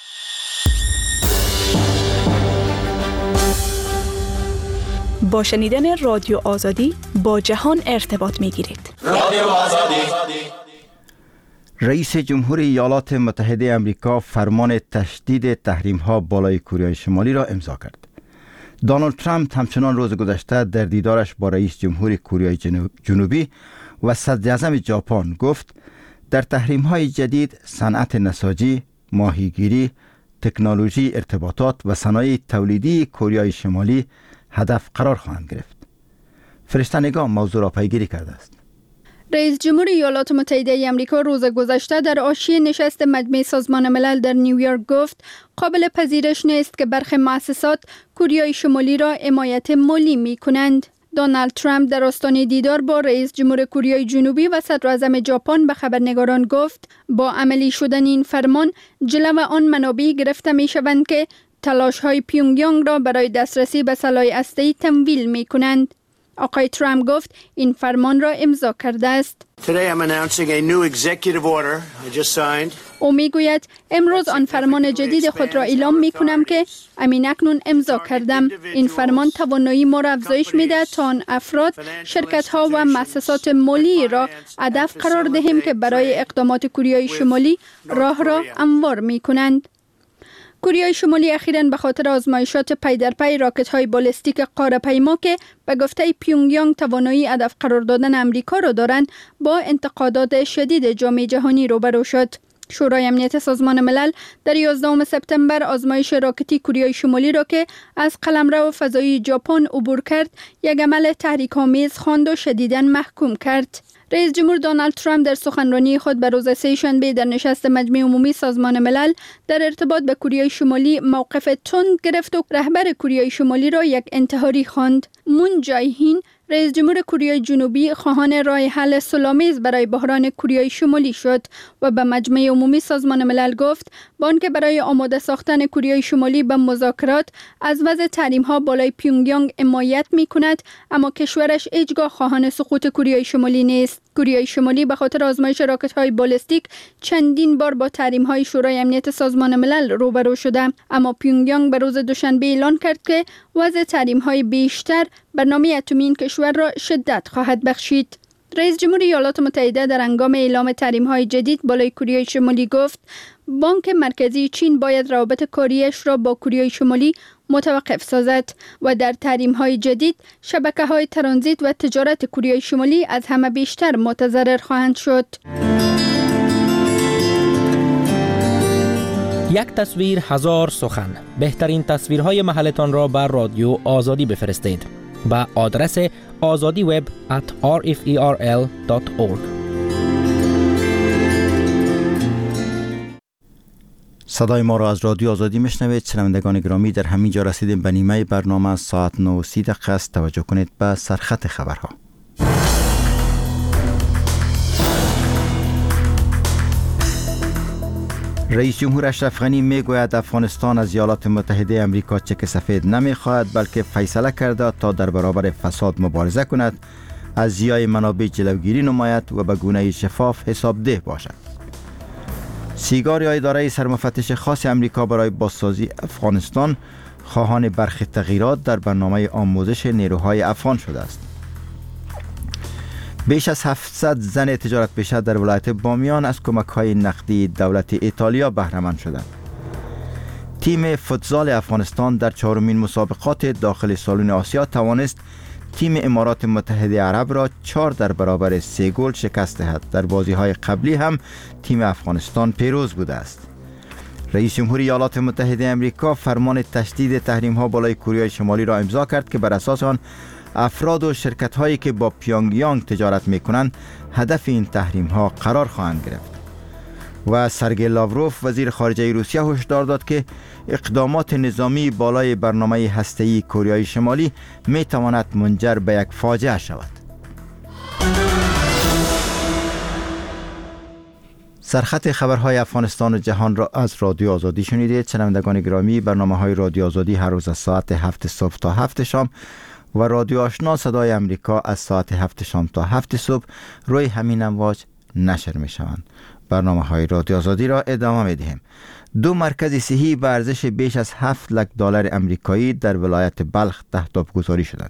با شنیدن رادیو آزادی با جهان ارتباط می گیرید. رادیو آزادی. رئیس جمهور ایالات متحده آمریکا فرمان تشدید تحریم‌ها بالای کره شمالی را امضا کرد. دونالد ترامپ همچنان روز گذشته در دیدارش با رئیس جمهور کره جنوبی و صدر اعظم ژاپن گفت در تحریم‌های جدید صنعت نساجی، ماهیگیری، تکنولوژی ارتباطات و صنایع تولیدی کره شمالی هدف قرار خواهند گرفت. فرشته نگاه موضوع را پیگیری کرده است. رئیس جمهور ایالات متحده آمریکا روز گذشته در حاشیه نشست مجمع سازمان ملل در نیویورک گفت قابل پذیرش نیست که برخی مؤسسات کره شمالی را حمایت مالی می کنند. دونالد ترامپ در آستانه دیدار با رئیس جمهور کره جنوبی و صدر اعظم ژاپن به خبرنگاران گفت با عملی شدن این فرمان جلو آن منابع گرفته می شوند که تلاش های پیونگیانگ را برای دسترسی به سلاح هسته‌ای تمویل می کنند. آقای ترامپ گفت این فرمان را امضا کرده است. او می گوید امروز آن فرمان جدید خود را اعلام می کنم که امین اکنون امضا کردم. این فرمان توانایی ما را افزایش می دهد تا آن افراد، شرکت ها و مؤسسات مالی را هدف قرار دهیم که برای اقدامات کره شمالی راه را هموار می کنند. کره شمالی اخیراً به خاطر آزمایشات پی در پی راکت‌های بالستیک قاره‌پیما که به گفته پیونگیانگ توانایی هدف قرار دادن امریکا را دارند با انتقادات شدید جامعه جهانی روبرو شد. شورای امنیت سازمان ملل در یازدهم سپتامبر آزمایش راکتی کره شمالی را که از قلمرو فضایی ژاپن عبور کرد یک عمل تحریک‌آمیز خواند و شدیداً محکوم کرد. رئیس جمهور دونالد ترامپ در سخنرانی خود به روز سه‌شنبه در نشست مجمع عمومی سازمان ملل در ارتباط به کره شمالی موقف تند گرفت و رهبر کره شمالی را یک انتحاری خواند. مون جای-هین رئیس جمهور کره جنوبی خواهان راه حل صلح‌آمیز برای بحران کره شمالی شد و به مجمع عمومی سازمان ملل گفت با آنکه برای آماده ساختن کره شمالی به مذاکرات از وضع تحریم‌ها بالای پیونگیانگ حمایت می‌کند، اما کشورش هیچگاه خواهان سقوط کره شمالی نیست. کره شمالی به خاطر آزمایش راکت‌های بالستیک چندین بار با تحریم‌های شورای امنیت سازمان ملل روبرو شده، اما پیونگیانگ به روز دوشنبه اعلان کرد که وضع تحریم‌های بیشتر برنامه اتمی این کشور را شدت خواهد بخشید. رئیس جمهور ایالات متحده در هنگام اعلام تحریم‌های جدید بالای کره شمالی گفت بانک مرکزی چین باید روابط کاریش را با کره شمالی متوقف سازد و در تحریم‌های جدید شبکه‌های ترانزیت و تجارت کره شمالی از همه بیشتر متضرر خواهند شد. یک تصویر هزار سخن. بهترین تصویرهای محلتان را بر رادیو آزادی بفرستید با آدرس آزادی وب ات آر اف ای آر ال دات اورگ. صدای ما را از رادیو آزادی میشنوید. شنوندگان گرامی، در همین جا رسیدیم به نیمه برنامه. ساعت نه و سی دقیقه است. توجه کنید به سرخط خبرها. رئیس جمهور اشرف غنی میگوید افغانستان از ایالات متحده آمریکا چک سفید نمیخواهد، بلکه فیصله کرده تا در برابر فساد مبارزه کند، از ضیاع منابع جلوگیری نماید و به گونه شفاف حسابده باشد. سیگار یا اداره سرمفتش خاص امریکا برای بازسازی افغانستان خواهان برخی تغییرات در برنامه آموزش نیروهای افغان شده است. بیش از هفتصد زن تجارت پیشه در ولایت بامیان از کمک‌های نقدی دولت ایتالیا بهره مند شدند. تیم فوتزال افغانستان در چهارمین مسابقات داخل سالن آسیا توانست تیم امارات متحده عرب را چهار در برابر سه گل شکست دهد. در بازی‌های قبلی هم تیم افغانستان پیروز بوده است. رئیس جمهور ایالات متحده آمریکا فرمان تشدید تحریم‌ها بالای کره شمالی را امضا کرد که بر اساس آن افراد و شرکت هایی که با پیونگیانگ تجارت می کنند هدف این تحریم ها قرار خواهند گرفت. و سرگئی لاوروف وزیر خارجه روسیه هشدار داد که اقدامات نظامی بالای برنامه هسته‌ای کره شمالی می تواند منجر به یک فاجعه شود. سرخط خبرهای افغانستان و جهان را از رادیو آزادی شنیدید. شنوندگان گرامی، برنامه های رادیو آزادی هر روز از ساعت هفت صبح تا هفت شام و رادیو آشنا صدای امریکا از ساعت هفت شام تا هفت صبح روی همین امواج نشر می شوند. برنامه های رادیو آزادی را ادامه می دهیم. دو مرکز صحی به ارزش بیش از هفت لک دلار امریکایی در ولایت بلخ تهداب گذاری شدند.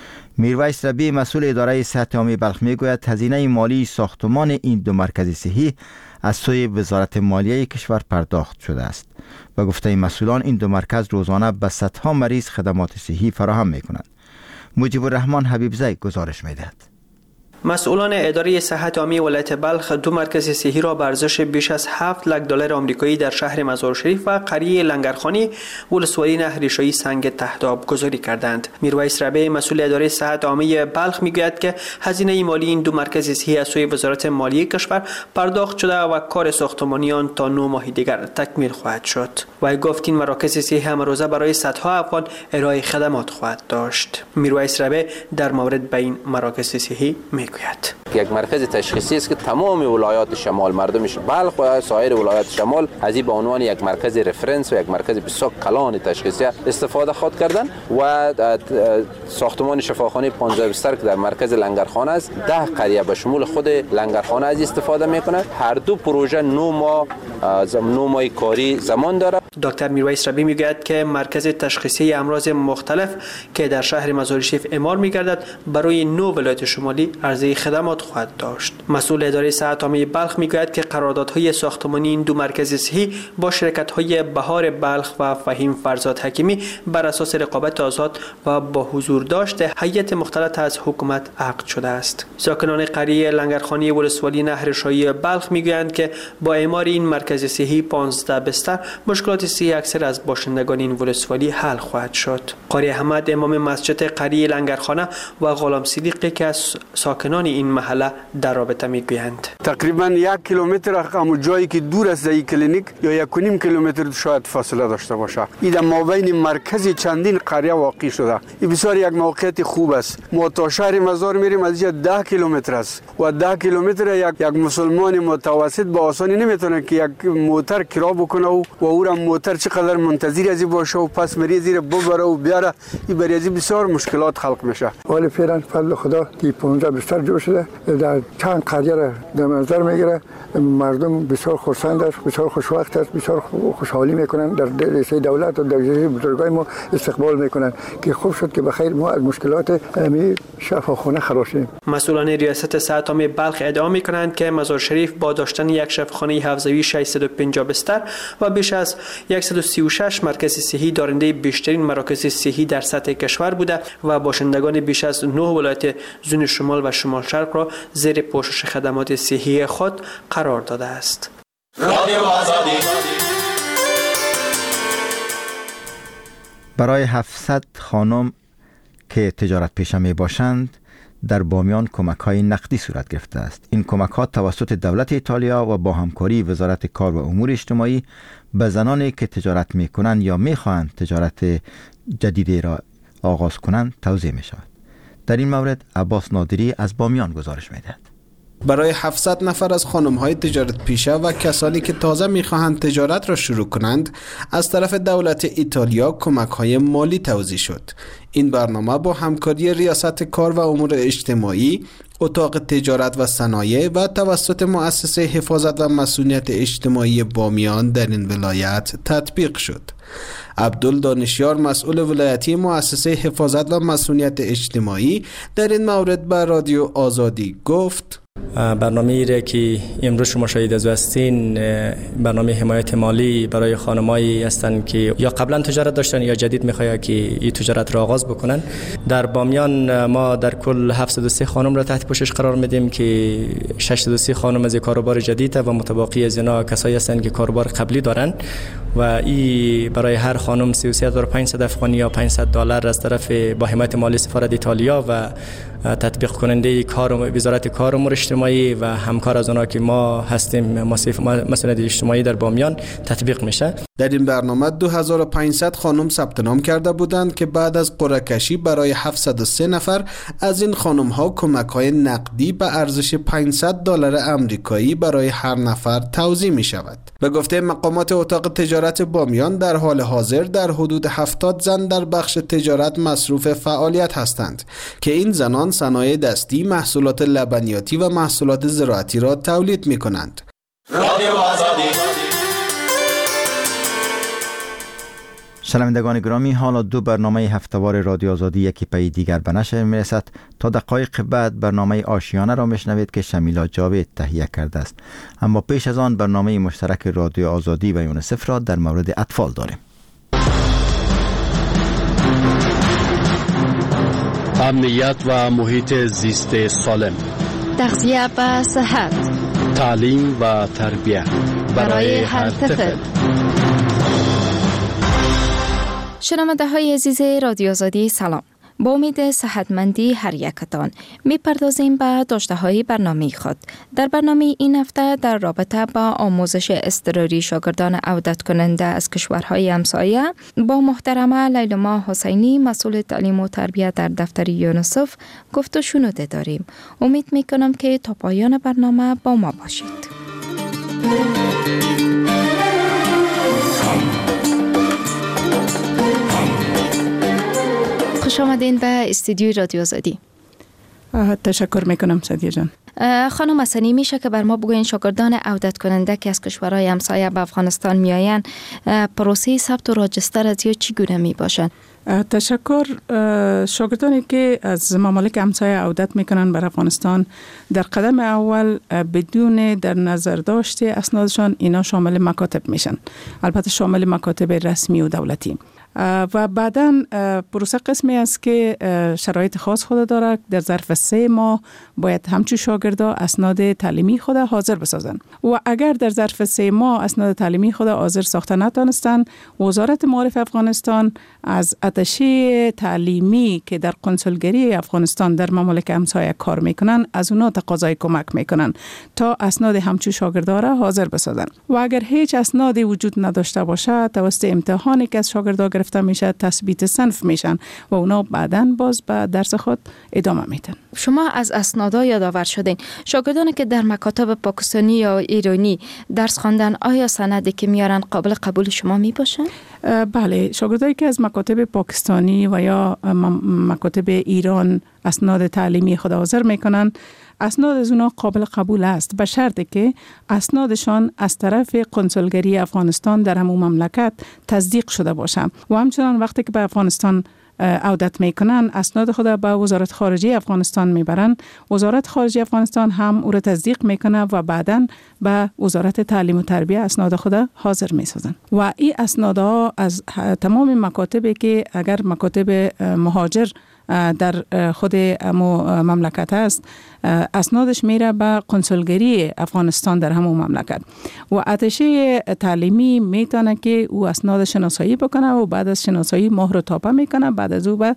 میرویس ربی مسئول اداره صحت عامه بلخ می گوید هزینه مالی ساختمان این دو مرکز صحی از سوی وزارت مالیه کشور پرداخت شده است. به گفته مسئولان این دو مرکز روزانه به صدها مریض خدمات صحی فراهم می کنند. مجیب الرحمن حبیبزی گزارش می دهد. مسئولان اداره صحت عامه ولایت بلخ دو مرکز صحی را به ارزش بیش از هفت لک دلار آمریکایی در شهر مزار شریف و قریه لنگرخانی ولسوالی نهر شاهی سنگ تهداب گذاری کردند. میرویس ربی مسئول اداره صحت عامه بلخ میگوید که هزینه مالی این دو مرکز صحی از سوی وزارت مالیه کشور پرداخت شده و کار ساختمانی آن تا نه ماه دیگر تکمیل خواهد شد. و گفت این مراکز صحی هم روزه برای صدها افغان ارائه خدمات خواهد داشت. میرویس ربی در مورد به این مراکز صحی میگوید یک مرکز تشخیصی است که تمام ولایات شمال مردمش بلخ و سایر ولایات شمال از این به عنوان یک مرکز رفرنس و یک مرکز بسیار کلان تشخیصی استفاده خود کردن و ساختمان شفاخانه پانزده بستر که در مرکز لنگرخانه است ده قریه به شمول خود لنگرخانه از استفاده میکنه. هر دو پروژه نه ماه نه ماه کاری زمان داره. دکتر میرویس ربی میگوید که مرکز تشخیصی امراض مختلف که در شهر مزار شریف اعمار میگردد برای نو ولایت شمالی عرضه خدمات خواهد داشت. مسئول اداره صحت عامه بلخ میگوید که قراردادهای ساختمانی این دو مرکز صحی با شرکت‌های بهار بلخ و فهیم فرزاد حکیمی بر اساس رقابت آزاد و با حضور داشته هیئت مختلط از حکومت عقد شده است. ساکنان قریه لنگرخانی ولسوالی نهر شاهی بلخ میگویند که با اعمار این مرکز صحی پانزده بستر مشکلات صحی اکثر از باشندگان این ولسوالی حل خواهد شد. قاری احمد امام مسجد قریه لنگرخانه و غلام صدیقی که از ساکنان این محله در رابطه میگویند. تقریبا یک کیلومتر هم جایی که دور از این کلینیک یا یک و نیم کیلومتر شاید فاصله داشته باشه. این در مابین مرکز چندین قریه واقع شده. این بسیار یک موقعیت خوب است. ما تا شهر مزار میریم از اینجا ده کیلومتر است و ده کیلومتر یک یک مسلمان متوسط با آسانی نمیتونه که یک موتر کرا بکنه و او را موتر چقدر منتظر ازی باشه و پس مری زیر ببره و بیاره، این برای ازی بسیار مشکلات خلق میشه. ولی فعلا فضل خدا که پانزده بستر جور شده، در چند قریه را در نظر میگیره. مردم بسیار خرسند است، بسیار خوشوقت است، بسیار خوشحالی میکنن. در رئیس دولت و در بزرگای ما استقبال میکنن که خوب شد که بخیر ما از مشکلات می شفاخانه خلاص شدیم. مسئولان ریاست صحت عامه بلخ ادعا میکنند که مزار شریف با داشتن یک شفاخانه حوزوی ششصد و پنجاه بستر و بیش از صد و سی و شش مرکز صحی دارنده بیشترین مراکز صحی در سطح کشور بوده و باشندگان بیش از نه ولایت زون شمال و شمال شرق را زیر پوشش خدمات صحی خود قرار داده است. رادیو آزادی. برای هفتصد خانم که تجارت پیشه می باشند در بامیان کمک های نقدی صورت گرفته است. این کمک ها توسط دولت ایتالیا و با همکاری وزارت کار و امور اجتماعی به زنانی که تجارت می کنند یا می خواهند تجارت جدیدی را آغاز کنند توزیع می شود. در این مورد عباس نادری از بامیان گزارش می دهد. برای هفتصد نفر از خانم‌های تجارت پیشه و کسانی که تازه می‌خواهند تجارت را شروع کنند از طرف دولت ایتالیا کمک‌های مالی توزیع شد. این برنامه با همکاری ریاست کار و امور اجتماعی، اتاق تجارت و صنایع و توسط مؤسسه حفاظت و مسئولیت اجتماعی بامیان در این ولایت تطبیق شد. عبدال دانشیار مسئول ولایتی مؤسسه حفاظت و مسئولیت اجتماعی در این مورد به رادیو آزادی گفت: برنامه ای که امروز شما شاهد از هستین برنامه حمایت مالی برای خانمایی هستند که یا قبلا تجارت داشتن یا جدید میخواهند که این تجارت را آغاز بکنن. در بامیان ما در کل هفتصد و سه خانم را تحت پوشش قرار میدیم که ششصد و سه خانم از کاروبار جدید و متباقی از اینا کسایی هستند که کاروبار قبلی دارن و این برای هر خانم سی و سه هزار و پانصد افغانی یا پانصد دلار از طرف با حمایت مالی سفارت ایتالیا و تطبیق کننده کار وزارت کار و امور اجتماعی و همکار از اونا که ما هستیم مسئولیت اجتماعی در بامیان تطبیق میشه. در این برنامه دو هزار و پانصد خانم ثبت نام کرده بودند که بعد از قرعه کشی برای هفتصد و سه نفر از این خانم ها کمک های نقدی به ارزش پانصد دلار آمریکایی برای هر نفر توزیع می شود. به گفته مقامات اتاق تجارت بامیان در حال حاضر در حدود هفتاد زن در بخش تجارت مصروف فعالیت هستند که این زنان صنایع دستی، محصولات لبنیاتی و محصولات زراعتی را تولید می کنند. رادیو آزادی. شنوندگان گرامی، حالا دو برنامه هفتهوار رادیو آزادی یکی پی دیگر به نشر می رسد. تا دقایق بعد برنامه آشیانه را میشنوید که شمیلا جاوید تهیه کرده است. اما پیش از آن برنامه مشترک رادیو آزادی و یونیسف را در مورد اطفال داریم. امنیت و محیط زیست سالم، تغذیه و صحت، تعلیم و تربیت برای هر طفل. شنونده های عزیز رادیو آزادی سلام. با امید صحتمندی هر یکتان می پردازیم به داشته های برنامه خود. در برنامه این هفته در رابطه با آموزش اضطراری شاگردان عودت کننده از کشورهای همسایه با محترمه لیلما حسینی مسئول تعلیم و تربیت در دفتر یونیسف گفت و شنوده داریم. امید می کنم که تا پایان برنامه با ما باشید. خوش آمدین به استودیوی رادیو آزادی. تشکر میکنم سدیه جان. خانم حسینی، میشه که بر ما بگوین شاگردان عودت کننده که از کشورهای همسایه به افغانستان میآیند پروسه ثبت و راجستر از یا چگونه می باشند؟ تشکر. شاگردانی که از ممالک همسایه عودت میکنن بر افغانستان در قدم اول بدون در نظر داشت اسنادشان اینا شامل مکاتب میشن، البته شامل مکاتب رسمی و دولتی. و بعداً پروسه قسمی است که شرایط خاص خود داره. در ظرف سه ماه باید همچون شاگردا اسناد تعلیمی خود حاضر بسازن و اگر در ظرف سه ماه اسناد تعلیمی خود حاضر ساخته نتونستن، وزارت معارف افغانستان از اتشه تعلیمی که در قنسولگری افغانستان در ممالک همسایه کار میکنن از اونا تقاضای کمک میکنن تا اسناد همچون شاگردا را حاضر بسازن و اگر هیچ اسنادی وجود نداشته باشه توسط امتحانی که از شاگردا گرفته میشه، تثبیت صنف میشن و اونا بعداً باز به درس خود ادامه میدن. شما از اسنادها یادآور شدین. شاگردانی که در مکاتب پاکستانی یا ایرانی درس خواندن آیا سندی که میارن قابل قبول شما می باشن؟ بله، شاگردایی که از مکاتب پاکستانی و یا مکاتب ایران اسناد تعلیمی خود حاضر میکنن، اسناد از اونا قابل قبول است به شرطی که اسنادشان از طرف کنسولگری افغانستان در همون مملکت تصدیق شده باشه و همچنان وقتی که به افغانستان عودت میکنن اسناد خود به وزارت خارجه افغانستان میبرن، وزارت خارجه افغانستان هم او را تصدیق میکنه و بعداً به وزارت تعلیم و تربیه اسناد خود حاضر میسازن و این اسنادها از تمام مکاتبی که اگر مکاتب مهاجر در خود مملکت است اسنادش میره به کنسولگری افغانستان در همون مملکت و اتشه تعلیمی میتونه که او اسناد شناسایی بکنه و بعد از شناسایی مهر و تاپه میکنه، بعد از او به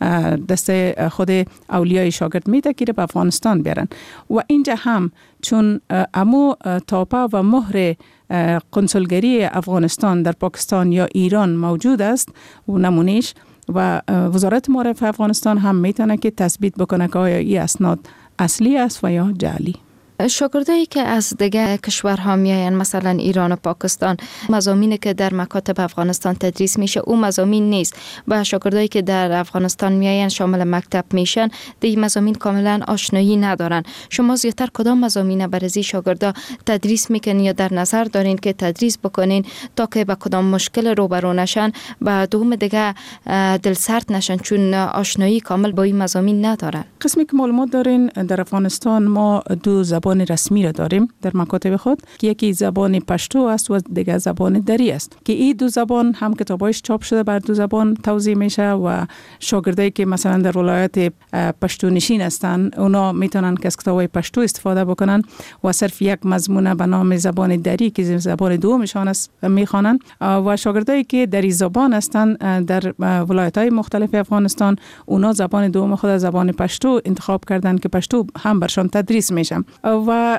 دست خود اولیای شاگرد میده که به افغانستان بیارن و اینجا هم چون امو تاپه و مهر کنسولگری افغانستان در پاکستان یا ایران موجود است و نمونهش و وزارت معارف افغانستان هم میتونه که تثبیت بکنه که آیا این اسناد اصلی است و یا جعلی. شاگردایی که از دیگه کشورها میاین مثلا ایران و پاکستان، مضامینی که در مکاتب افغانستان تدریس میشه او مضامین نیست و شاگردایی که در افغانستان میاین شامل مکتب میشن دیگه مضامین کاملا آشنایی ندارن. شما زیاتر کدام مضامین برای شاگردا تدریس میکنین یا در نظر دارین که تدریس بکنین تا که با کدام مشکل روبرو نشن و دوم دیگه دل سرد نشن چون آشنایی کامل با این مضامین ندارن؟ قسمی که معلومات دارین در افغانستان ما دو زبان رسمی را داریم در مکاتب خود که یکی زبان پشتو است و دیگر زبان دری است که این دو زبان هم کتابایش چاپ شده بر دو زبان توزیع میشه و شاگردایی که مثلا در ولایت پشتو نشین هستن اونا میتونن که از کتابای پشتو استفاده بکنن و صرف یک مضمون به نام زبان دری که زبان دومشان است میخوانن و شاگردایی که دری زبان هستن در ولایت‌های مختلف افغانستان اونا زبان دوم خود زبان پشتو انتخاب کردن که پشتو هم برشان تدریس میشه و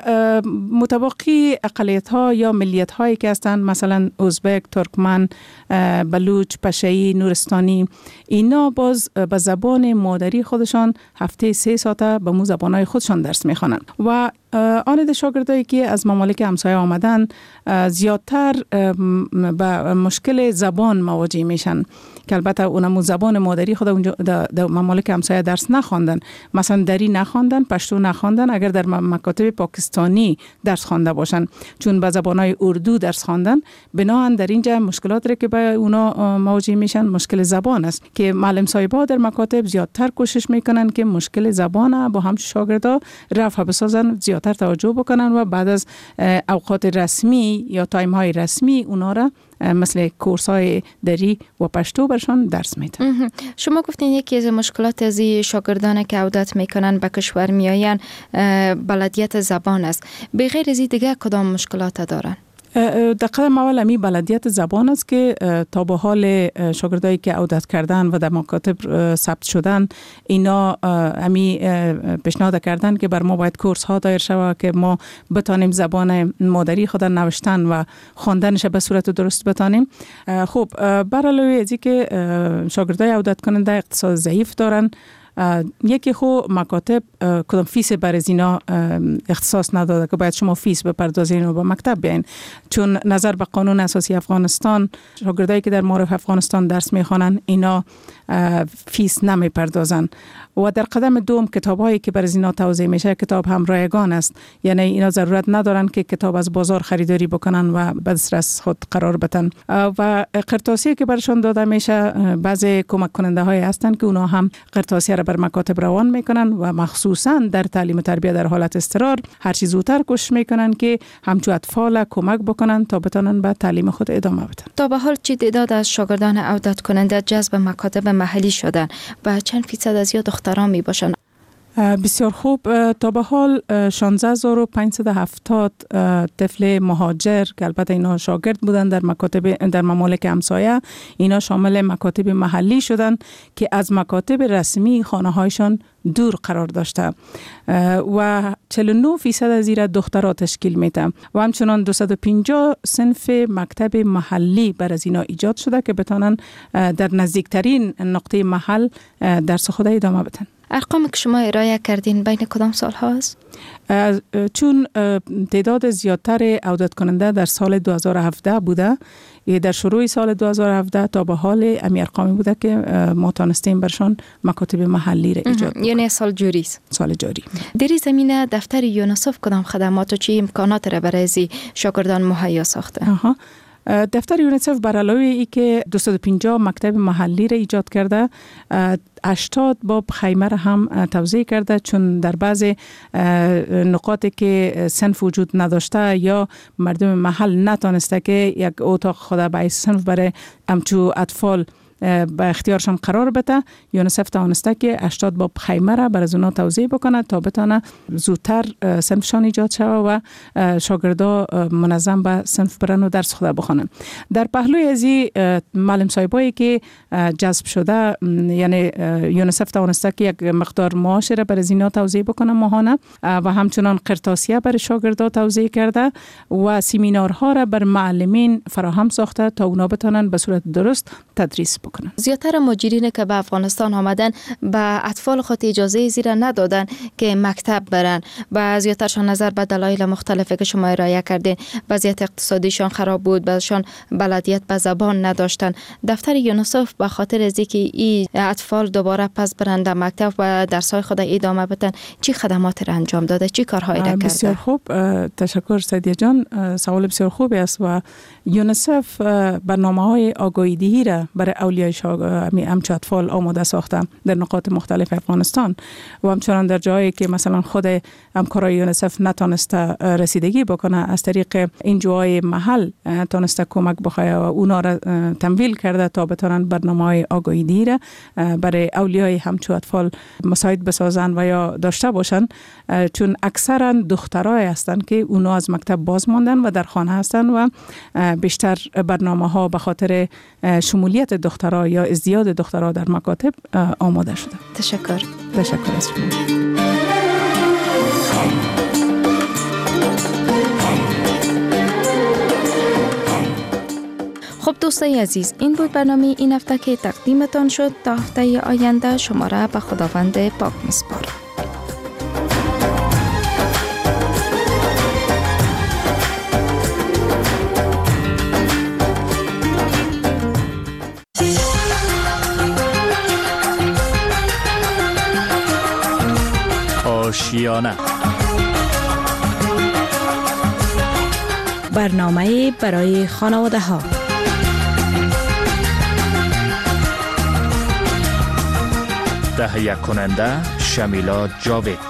متباقی اقلیت ها یا ملیت هایی که هستند مثلا ازبک، ترکمن، بلوچ، پشه‌ای، نورستانی اینا باز به زبان مادری خودشان هفته سه ساعته به مو زبان های خودشان درس میخوانند و آن شاگردایی که از ممالک همسایه آمدن زیادتر با مشکل زبان مواجه میشن که البته اونم زبان مادری خود اونجا در ممالک همسایه درس نخواندن، مثلا دری نخواندن، پشتو نخواندن، اگر در مکاتب پاکستانی درس خوانده باشن چون به زبانهای اردو درس خواندن بناهن در اینجا مشکلات را که به اونا مواجه میشن مشکل زبان است که معلم صاحبا در مکاتب زیادتر کوشش میکنن که مشکل زبان با هم شاگردا رفع بسازن، زیادتر توجه بکنن و بعد از اوقات رسمی یا تایم های رسمی اونا را مثل کورس های دری و پشتو برشان درس میدن. شما گفتین یکی از مشکلات از شاگردان که عودت میکنن به کشور میآین بلدیت زبان است. به غیر از دیگه کدام مشکلات دارن؟ در قدم اول امی بلدیت زبان است که تا به حال شاگردایی که عودت کردن و در مکاتب ثبت شدن اینا امی پیشنهاد کردن که بر ما باید کورس ها دایر شود که ما بتانیم زبان مادری خود نوشتن و خواندنش به صورت درست بتانیم. خب بر علاوه از اینکه شاگردای عودت کننده اقتصاد ضعیف دارن، یکی خو مکاتب کدام فیس بر از اینا اختصاص نداده که باید شما فیس بپردازین و به مکتب بیاین، چون نظر به قانون اساسی افغانستان شاگردایی که در معارف افغانستان درس میخوانن اینا فیس نمیپردازن و در قدم دوم کتابایی که بر از اینا توزیع میشه کتاب هم رایگان است، یعنی اینا ضرورت ندارن که کتاب از بازار خریداری بکنن و به دسترس خود قرار بدن و قرطاسی که برشان داده میشه بعضی کمک کننده های هستن که اونا هم قرطاسی را بر مکاتب روان میکنن و مخصوصا در تعلیم و تربیت در حالت اضطرار هر چیز زودتر کوشش میکنن که همچون اطفال کمک بکنن تا بتونن به تعلیم خود ادامه بدن. تا به حال چه تعداد از شاگردان عودت کننده جذب مکاتب محلی شدن و چند فیصد از یا دختران می باشن؟ بسیار خوب. تا به حال شانزده هزار و پانصد و هفتاد طفل مهاجر که البته اینا شاگرد بودن در مکاتب در ممالک همسایه اینا شامل مکاتب محلی شدن که از مکاتب رسمی خانه هایشان دور قرار داشته و چهل و نه فیصد از ایره دخترها تشکیل میده و همچنان دویست و پنجاه صنف مکتب محلی بر از اینا ایجاد شده که بتانن در نزدیکترین نقطه محل درس خود ادامه بدن. ارقام که شما ارائه کردین بین کدام سال هاست؟ چون تعداد زیادتر عودت کننده در سال دو هزار و هفده بوده، در شروع سال دو هزار و هفده تا به حال امی ارقامی بوده که ما تانستیم برشان مکاتب محلی را ایجاد کنیم. یعنی سال جاری است. سال جاری. در این زمینه دفتر یونیسف کدام خدمات و چه امکانات را برای شاگردان مهیا ساخته؟ آها. دفتر یونیسف بر علاوه ای که دویست و پنجاه مکتب محلی را ایجاد کرده، هشتاد باب خیمه را هم توزیع کرده، چون در بعض نقاطی که صنف وجود نداشته یا مردم محل نتانسته که یک اتاق خود به صنف برای همچو اطفال به اختیارشان قرار بده، یونیسف توانسته که هشتاد باب خیمه را بر از اونا توزیع بکنه تا بتانه زودتر صنفشان ایجاد شود و شاگردا منظم به صنف برن و درس خود بخونن. در پهلوی از این معلم صاحبایی که جذب شده، یعنی یونیسف توانسته که یک مقدار معاش را بر از اینا توزیع بکنه ماهانه و همچنان قرطاسیه بر شاگردا توزیع کرده و سمینارها را بر معلمین فراهم ساخته تا اونا بتانن به صورت درست تدریس بکنن. زیادتر مهاجرین که به افغانستان آمدن به اطفال خود اجازه زیرا ندادن که مکتب برن و زیادترشان نظر به دلایل مختلفی که شما ارائه کردین، وضعیت اقتصادیشان خراب بود، بعضشان بلدیت به زبان نداشتن. دفتر یونیسف به خاطر از اینکه این اطفال دوباره پس برن در مکتب و درس‌های خود ادامه بدن چی خدمات را انجام داده، چی کارهایی را کرده؟ بسیار خوب، تشکر سیدی جان، سوال بسیار خوبی است و یونیسف برنامه‌های آگاهی‌دهی را برای اولیای همچه اطفال آماده ساخته در نقاط مختلف افغانستان و همچنان در جایی که مثلا خود همکارای یونیسف نتانسته رسیدگی بکنه، از طریق این جوهای محل تانسته کمک بخواه و اونا را تمویل کرده تا بتانن برنامه‌های آگاهی‌دهی را برای اولیای همچه اطفال مساعد بسازن و یا داشته باشن، چون اکثرا دخترای هستند که اونا از مکتب باز ماندن و در خانه هستند و بیشتر برنامه‌ها به خاطر شمولیت دخترها یا ازدیاد دخترها در مکاتب آماده شده. تشکر. تشکر از شما. خب دوستای عزیز، این بود برنامه این هفته که تقدیمتان شد. تا هفته آینده شما را به خداوند پاک می‌سپارم. آشیانه، برنامه برای خانواده ها. تهیه کننده شمیلا جاوید.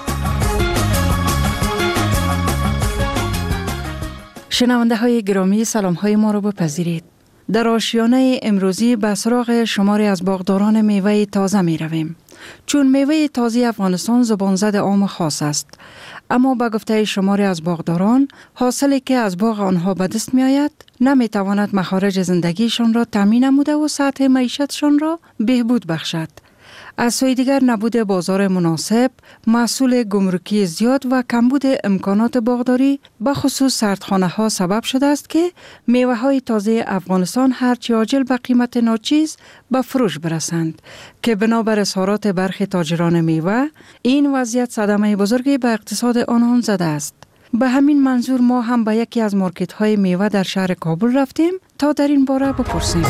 شنونده های گرامی، سلام های ما را بپذیرید. در آشیانه امروزی به سراغ شماری از باغداران میوه تازه می رویم. چون میوه تازه افغانستان زبانزد عام خاص است، اما با گفته شماری از باغداران حاصلی که از باغ آنها به دست می آید نمی تواند مخارج زندگیشان را تامین نموده و سطح معیشتشان را بهبود بخشد. از سوی دیگر نبود بازار مناسب، محصول گمرکی زیاد و کمبود امکانات باغداری به خصوص سردخانه ها سبب شده است که میوه های تازه افغانستان هرچی عاجل به قیمت ناچیز به فروش برسند که بنابر اظهارات برخی تاجران میوه این وضعیت صدمه بزرگی به اقتصاد آنان زده است. به همین منظور ما هم به یکی از مارکت های میوه در شهر کابل رفتیم تا در این باره بپرسیم.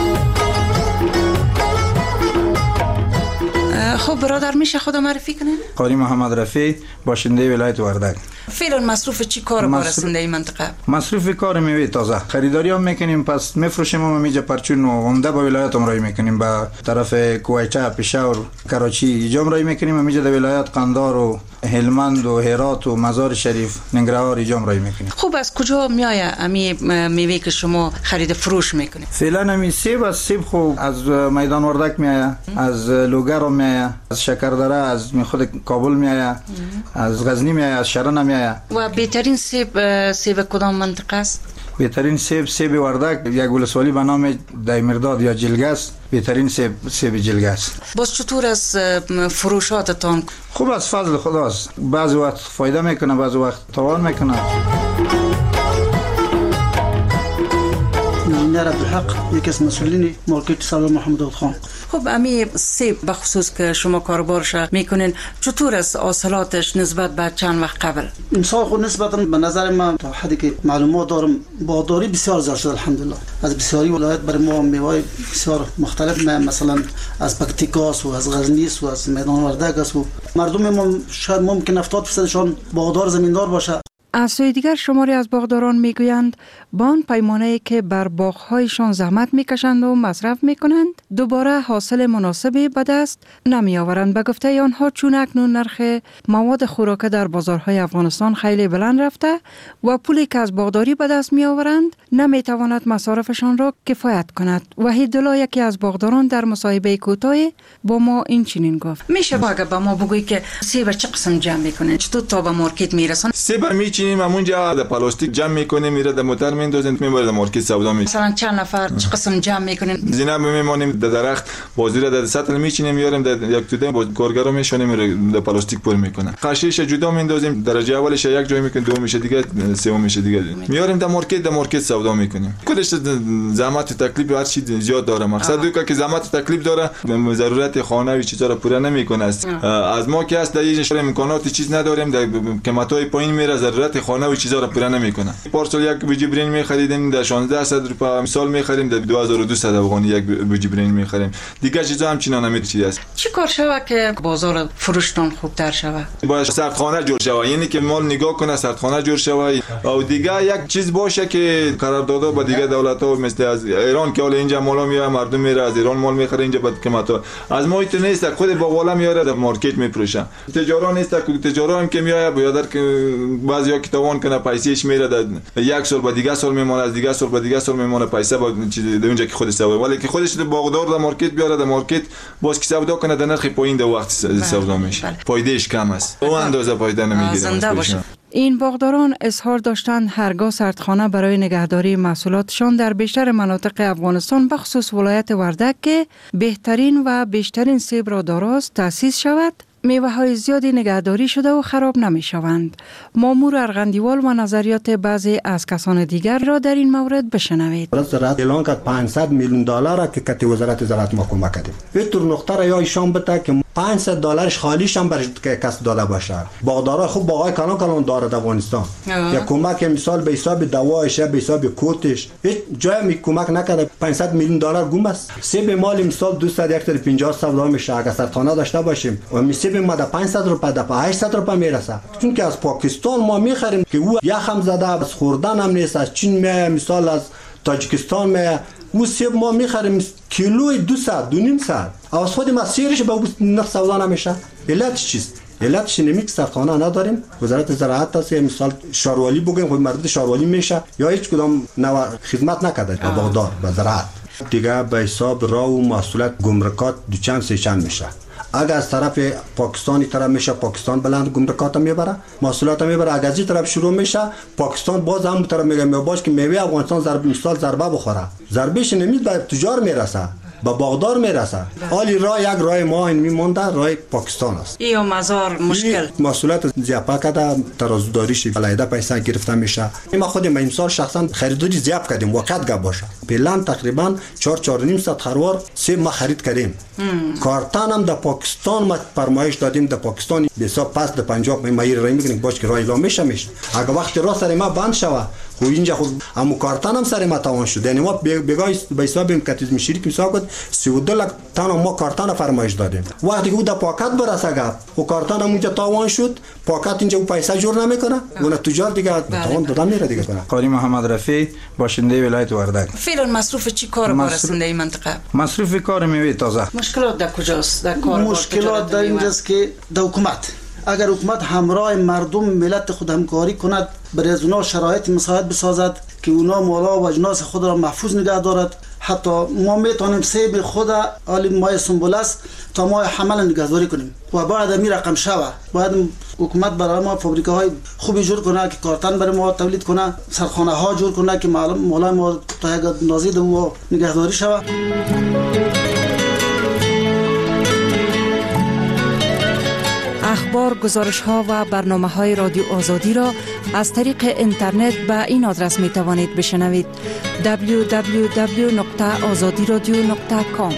خب برادر، میشه خود معرفی کنین؟ قاری محمد رفیع، باشنده ولایت وردک. فعلا مصروف چی کار بارسنده این منطقه؟ مصروف کار میوه تازه خریداری هم میکنیم، پس میفروشیم هم میجا پرچون و عمده با ولایت هم رای میکنیم، به طرف کویچه، پشاور، کراچی ایجا هم رای میکنیم، میجا در ولایت قندار و هلمند و هرات و مزار شریف، ننگرهار ایجا هم رای میکنیم. خوب، از کجا میآید امی میوه که شما خرید فروش میکنید؟ فعلا امی سیب از سیب خوب از میدان وردک میآید، از لوگر هم میآید، از شکردره، از خود کابل میآید، از غزنی میآید، از شرن میآید. و بهترین سیب سیب کدام منطقه است؟ بهترین سیب سیب وردک، یک ولسوالی به نام دایمرداد یا جلگه است. بهترین سیب سیب جلگه است. باز چطور از فروشاتتان؟ خوب از فضل خداست. بعضی وقت فایده میکنه، بعضی وقت تاوان میکنه. نیر عبدالحق، یکی از مسئولین مارکت سالار محمد خان. خب امی سیب به خصوص که شما کاربارش میکنین، چطور است حاصلاتش نسبت به چند وقت قبل؟ امسال خود نسبتا به نظر من تا حدی که معلومات دارم بازاری بسیار زیاد شده الحمدلله. از بسیاری ولایت برای ما میوه بسیار مختلف، مثلا از پکتیکاست و از غزنیست و از میدان وردک است و مردم ما شاید ممکن هفتاد درصدشان باغدار زمیندار باشه. از سوی دیگر شماری از باغداران میگویند با آن پیمانه‌ای که بر باغ‌هایشان زحمت میکشند و مصرف میکنند دوباره حاصل مناسبی به دست نمیآورند. به گفته آنها چون اکنون نرخ مواد خوراکه در بازارهای افغانستان خیلی بلند رفته و پولی که از باغداری به دست میآورند نمیتواند مصارفشان را کفایت کند. وحید الله یکی از باغداران در مصاحبه کوتاهی با ما این چنین گفت: میشه باگه به ما بگویی که سیب چه قسم جمع میکنه، چطور تا به مارکت میرسن؟ سیب میچینیم همونجا در پلاستیک جمع میکنیم، میره در موتر میندازیم میبره در مارکت سودا میشه. مثلا چند نفر چه قسم جمع میکنین؟ زینب میمونیم در درخت بازی را در سطل میچینیم میاریم در یک توده با کارگرا میشونیم در پلاستیک پر میکنه. قشریش جدا میندازیم، درجه اولش یک جای میکنیم، دوم میشه دیگه، سوم میشه دیگه، میاریم در مارکت در مارکت سودا میکنیم. کلش زحمت و تکلیف هر چی زیاد داره. مقصد اینه که زحمت و تکلیف داره، ضرورت خانه و چیزا را پوره نمیکنه است. از ما که است در این امکانات چیز نداریم، در قیمتای پایین میره، ضرورت خانه و چیزا را پوره نمیکنه. پارسال یک بوجی برنج میخریدیم در شانزده صد روپیه، مثال میخریم در دو هزار و دویست افغانی یک بوجی برنج میخریم. دیگه چیزا هم چینا نمیچی است. چی کار شوه که بازار فروشتون خوبتر شوه؟ باید سردخانه جور شوه، یعنی که مال نگاه کنه سردخانه جور شوه. و دیگه یک چیز باشه که قرارداد با دیگه دولت ها مثل از ایران که حالا اینجا مالا میاره، مردم میره از ایران مال میخره اینجا بعد قیمت ها از ما ایت نیست، خود با والا میاره در مارکت میفروشه. تجارا نیست که تجارا هم که میاد بیادر که بعضیا که توان کنه پیسهش میره در یک سال بعد دیگه سال میمونه، از دیگه سال بعد دیگه سال میمونه پیسه با چیز در اونجا که خودش سودا، ولی که خودش باغدار در مارکت بیاره در مارکت باز که سودا کنه در نرخ پایین در وقت سودا میشه، فایدهش کم است، اون اندازه فایده نمیگیره. این باغداران اظهار داشتند هرگاه سردخانه برای نگهداری محصولاتشان در بیشتر مناطق افغانستان بخصوص ولایت وردک که بهترین و بیشترین سیب را داراست تأسیس شود، میوه های زیادی نگهداری شده و خراب نمی شوند. مامور ارغندیوال و نظریات بعضی از کسان دیگر را در این مورد بشنوید. زراعت اعلان کرد پانصد میلیون دلار که کتی وزارت زراعت ما کمک کردیم. اینطور نقطه را یا ایشان بده که پانصد دلارش خالیش هم برش کس داده باشه. باغدارا خوب باغای کلان کلان داره در افغانستان. یا کمک مثال به حساب دوایش به حساب کوتش هیچ جای می کمک نکرده. پانصد میلیون دلار گم است. سیب مال مثال دویست پنجاه سودا میشه اگر سرطانه داشته باشیم. و سیب ما در پانصد روپیه در هشتصد روپیه میرسه. چون که از پاکستان ما میخریم که او یخم زده از خوردن هم نیست، از چین میاد مثال از تاجیکستان میاد. او سیب ما میخریم کیلوی دویست دو نیم صد. از خود ما سیرش به نرخ سودا نمیشه. علت چیست؟ علتش اینه که سرخانه نداریم. وزارت زراعت است مثال شاروالی بگیم خود مرد شاروالی میشه یا هیچ کدام نوع خدمت نکرده به باغدار به زراعت. دیگه به حساب راه و محصولات گمرکات دو چند سه چند میشه. اگر از طرف پاکستانی طرف میشه پاکستان بلند گمرکات میبره، محصولات میبره. اگر از این طرف شروع میشه پاکستان باز هم طرف میگه میباش که میوه افغانستان ضرب مثال ضربه بخوره. ضربهش نمید به تجار میرسه، با باغدار میرسه. حالی راه یک راه ما این میمونده راه پاکستان است. این مزار مشکل محصولات زیاپا کده ترازداریش علایده پیسه گرفته میشه. ما خودم امسال شخصا خریداری زیاپ کردیم وقت گپ باشه. پلان تقریبا چهار چهار و نیم صد خروار سیب ما خرید کردیم. کارتان هم در پاکستان ما فرمایش دادیم در پاکستان به حساب پس در پنجاب ما یه رای میگیم باش که رای لا میشه میشه. اگه وقتی راه سر ما بند شوه خو اینجا خود امو کارتان هم سر ما تاوان شد. یعنی ما بگای به حساب امکاتیز میشری که حساب کرد سی و دو لک تن ما کارتان فرمایش دادیم. وقتی که او در پاکت برسه گپ و کارتان هم اونجا تاوان شد پاکت اینجا او پیسه جور نمیکنه اون تجار دیگه تاوان دادن میره دیگه کنه. قاری محمد رفیع باشنده ولایت وردک. فعلا مصروف چی کار برسنده این منطقه؟ مصروف کار میوه تازه. مشکلات در کجاست در کار؟ مشکلات در اینجاست که در حکومت اگر حکومت همراه مردم ملت خود همکاری کند برای از اونا شرایط مساعد بسازد که اونا مالا و اجناس خود را محفوظ نگه دارد، حتی ما میتونیم سیب خود حال ماه سنبل است تا ماه حمل نگهداری کنیم و بعد می رقم شوه باید حکومت برای ما فابریکه خوبی جور کنه که کارتن برای ما تولید کنه، سرخانه ها جور کنه که معلوم مولای ما تا یک نازید و نگهداری شوه. اخبار، گزارش ها و برنامه های رادیو آزادی را از طریق اینترنت به این آدرس می توانید بشنوید: دبلیو دبلیو دبلیو نقطه آزادی رادیو نقطه کام.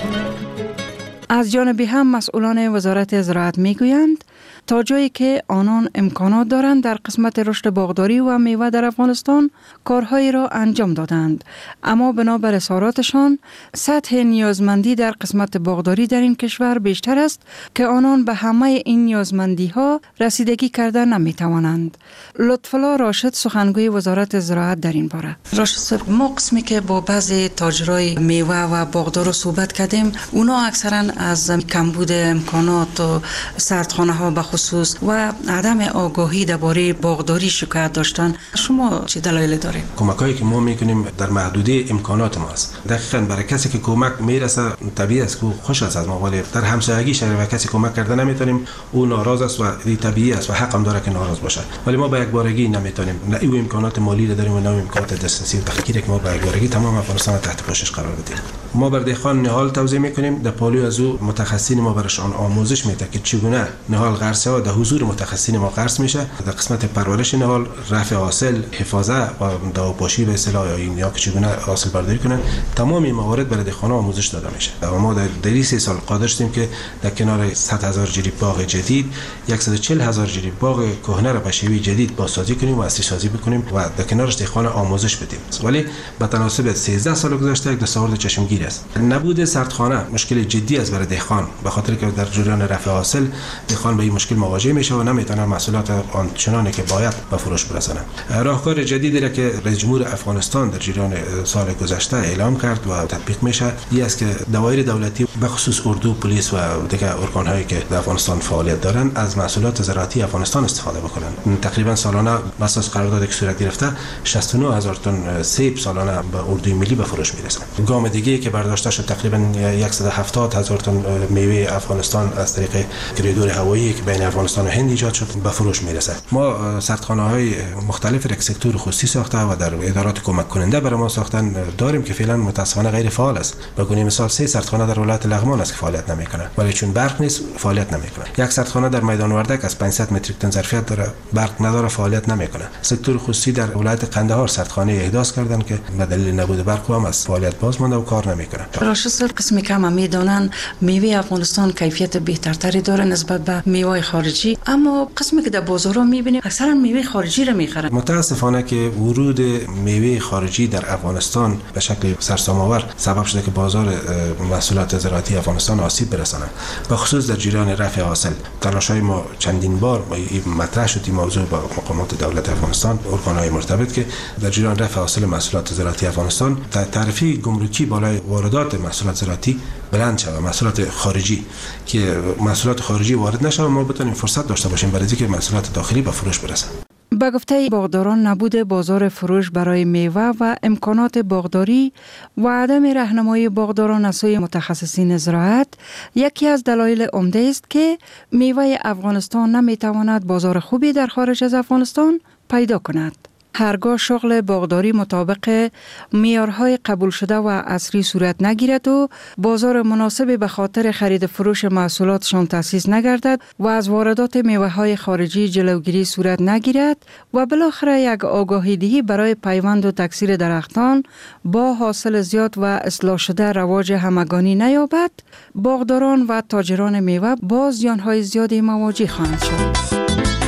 از جانب هم مسئولان وزارت زراعت می گویند تا جایی که آنان امکانات دارند در قسمت رشد باغداری و میوه در افغانستان کارهایی را انجام دادند، اما بنابر اظهاراتشان سطح نیازمندی در قسمت باغداری در این کشور بیشتر است که آنان به همه این نیازمندی ها رسیدگی کرده نمی توانند. لطفالله راشد سخنگوی وزارت زراعت در این باره: راشد صاحب، ما قسمی که با بعضی تاجرای میوه و باغدار صحبت کردیم، اونا اکثرا از کمبود امکانات و سردخانه ها به خصوص و عدم آگاهی درباره باغداری شکایت داشتن. شما چه دلایلی دارید؟ کمکایی که ما میکنیم در محدوده امکانات ماست. دقیقاً برای کسی که کمک میرسه طبیعی است که خوش است از ما، ولی در همسایگی شهر و کسی کمک کرده نمیتونیم، او ناراض است و دی طبیعی است و حق هم داره که ناراض باشه، ولی ما به یک بارگی نمیتونیم. نه او امکانات مالی داریم و نه امکانات دسترسی و تخکیری که ما به یک بارگی تمام افغانستان تحت پوشش قرار بدیم. ما بر دهقان نهال توزیع میکنیم، در پالوی از او متخصصین ما برشان آموزش میده که چگونه نهال قرصه و در حضور متخصصین ما قرص میشه. در قسمت پرورش نهال، رفع حاصل، حفاظه و داوپاشی به اصطلاح یا این یا که چگونه حاصل برداری کنن، تمام این موارد برای دهقانا آموزش داده میشه. و ما در در سه سال قادر شدیم که در کنار صد هزار جریب باغ جدید صد و چهل هزار جریب باغ کهنه را به شیوه جدید بازسازی کنیم و اصلی سازی بکنیم و در کنارش دهقانا آموزش بدیم. ولی به تناسب سیزده سال گذشته یک دستاورد چشمگیر است. نبود سردخانه مشکل جدی است برای دهقان، به خاطر که در جریان رفع حاصل دهقان به این مشکل مواجه میشه و نمیتونه محصولات آنچنانی که باید به فروش برسونه. راهکار جدیدی را که رئیس جمهور افغانستان در جریان سال گذشته اعلام کرد و تطبیق میشه این است که دوایر دولتی به خصوص اردو، پلیس و دیگر ارگان‌هایی که در افغانستان فعالیت دارند از محصولات زراعتی افغانستان استفاده بکنن. تقریبا سالانه بر اساس قراردادی که صورت گرفته شصت و نه هزار تن سیب سالانه به اردوی ملی به فروش میرسه. گام دیگه که برداشته شد تقریبا صد و هفتاد هزار تن میوه افغانستان از طریق کریدور هوایی که بین افغانستان و هند ایجاد شد به فروش میرسه. ما سردخانه‌های مختلف یک سکتور خصوصی ساخته و در ادارات کمک کننده برای ما ساختن داریم که فعلا متاسفانه غیر فعال است. بگونیم مثال سه سردخانه در ولایت لغمان است که فعالیت نمیکنه، ولی چون برق نیست فعالیت نمیکنه. یک سردخانه در میدان وردک از پانصد متریک تن ظرفیت داره، برق نداره، فعالیت نمیکنه. سکتور خصوصی در ولایت قندهار سردخانه احداث کردن که به دلیل نبود برق هم از فعالیت باز مونده و کار نمیکنه. راشد صاحب، قسمی که هم میدونن میوه افغانستان کیفیت بهترتری داره نسبت به میوه خارجی، اما قسمی که در بازارها میبینیم اکثرا میوه خارجی رو میخرن. متاسفانه که ورود میوه خارجی در افغانستان به شکل سرسام‌آور سبب شده که بازار محصولات زراعتی افغانستان آسیب برسانه. به خصوص در جریان رفع حاصل تلاش‌های ما چندین بار مطرح شد این موضوع با مقامات دولت افغانستان، ارگان‌های مرتبط که در جریان رفع حاصل محصولات زراعتی افغانستان تعرفه گمرکی بالای واردات محصولات زراعتی بلند شود، محصولات خارجی که محصولات خارجی وارد نشه، ما بتونیم فرصت داشته باشیم برای اینکه محصولات داخلی به فروش برسن. به گفته باغداران، نبود بازار فروش برای میوه و امکانات باغداری و عدم راهنمایی باغداران از سوی متخصصین زراعت یکی از دلایل عمده است که میوه افغانستان نمیتواند بازار خوبی در خارج از افغانستان پیدا کند. هرگاه شغل باغداری مطابق معیارهای قبول شده و عصری صورت نگیرد و بازار مناسبی به خاطر خرید فروش محصولاتشان تأسیس نگردد و از واردات میوه‌های خارجی جلوگیری صورت نگیرد و بالاخره یک آگاهی دهی برای پیوند و تکثیر درختان با حاصل زیاد و اصلاح شده رواج همگانی نیابد، باغداران و تاجران میوه با زیانهای زیادی مواجه خواهند شد.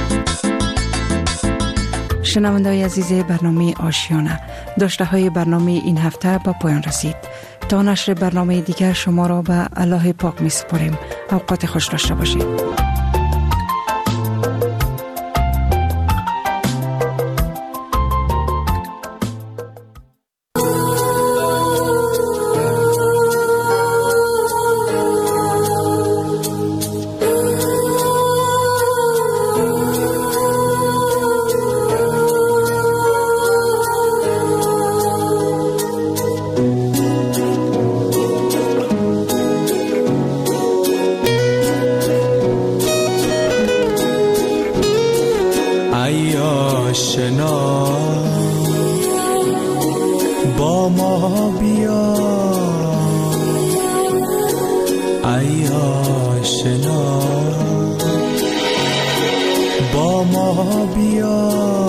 شنونده‌های عزیز برنامه آشیانه، داشته های برنامه این هفته به پایان رسید. تا نشر برنامه دیگر شما را به الله پاک می سپاریم. اوقات خوش داشته باشید. بیا ای آشنا با ما بیا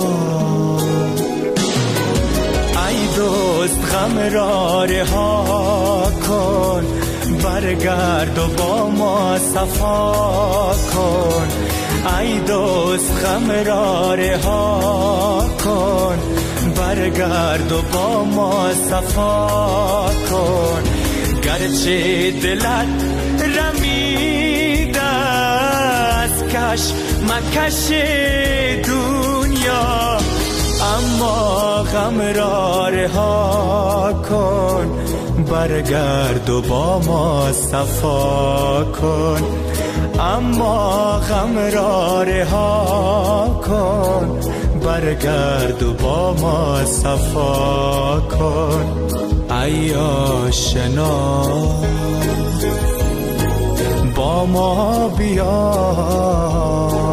ای دوست غم را رها کن برگرد و با ما صفا کن ای دوست غم را رها کن برگرد و با ما صفا کن گرچه دلت رمیده از کش مکش دنیا اما غم را رها کن برگرد و با ما صفا کن اما غم را رها کن برگرد و با ما صفا کن ای آشنا با ما بیا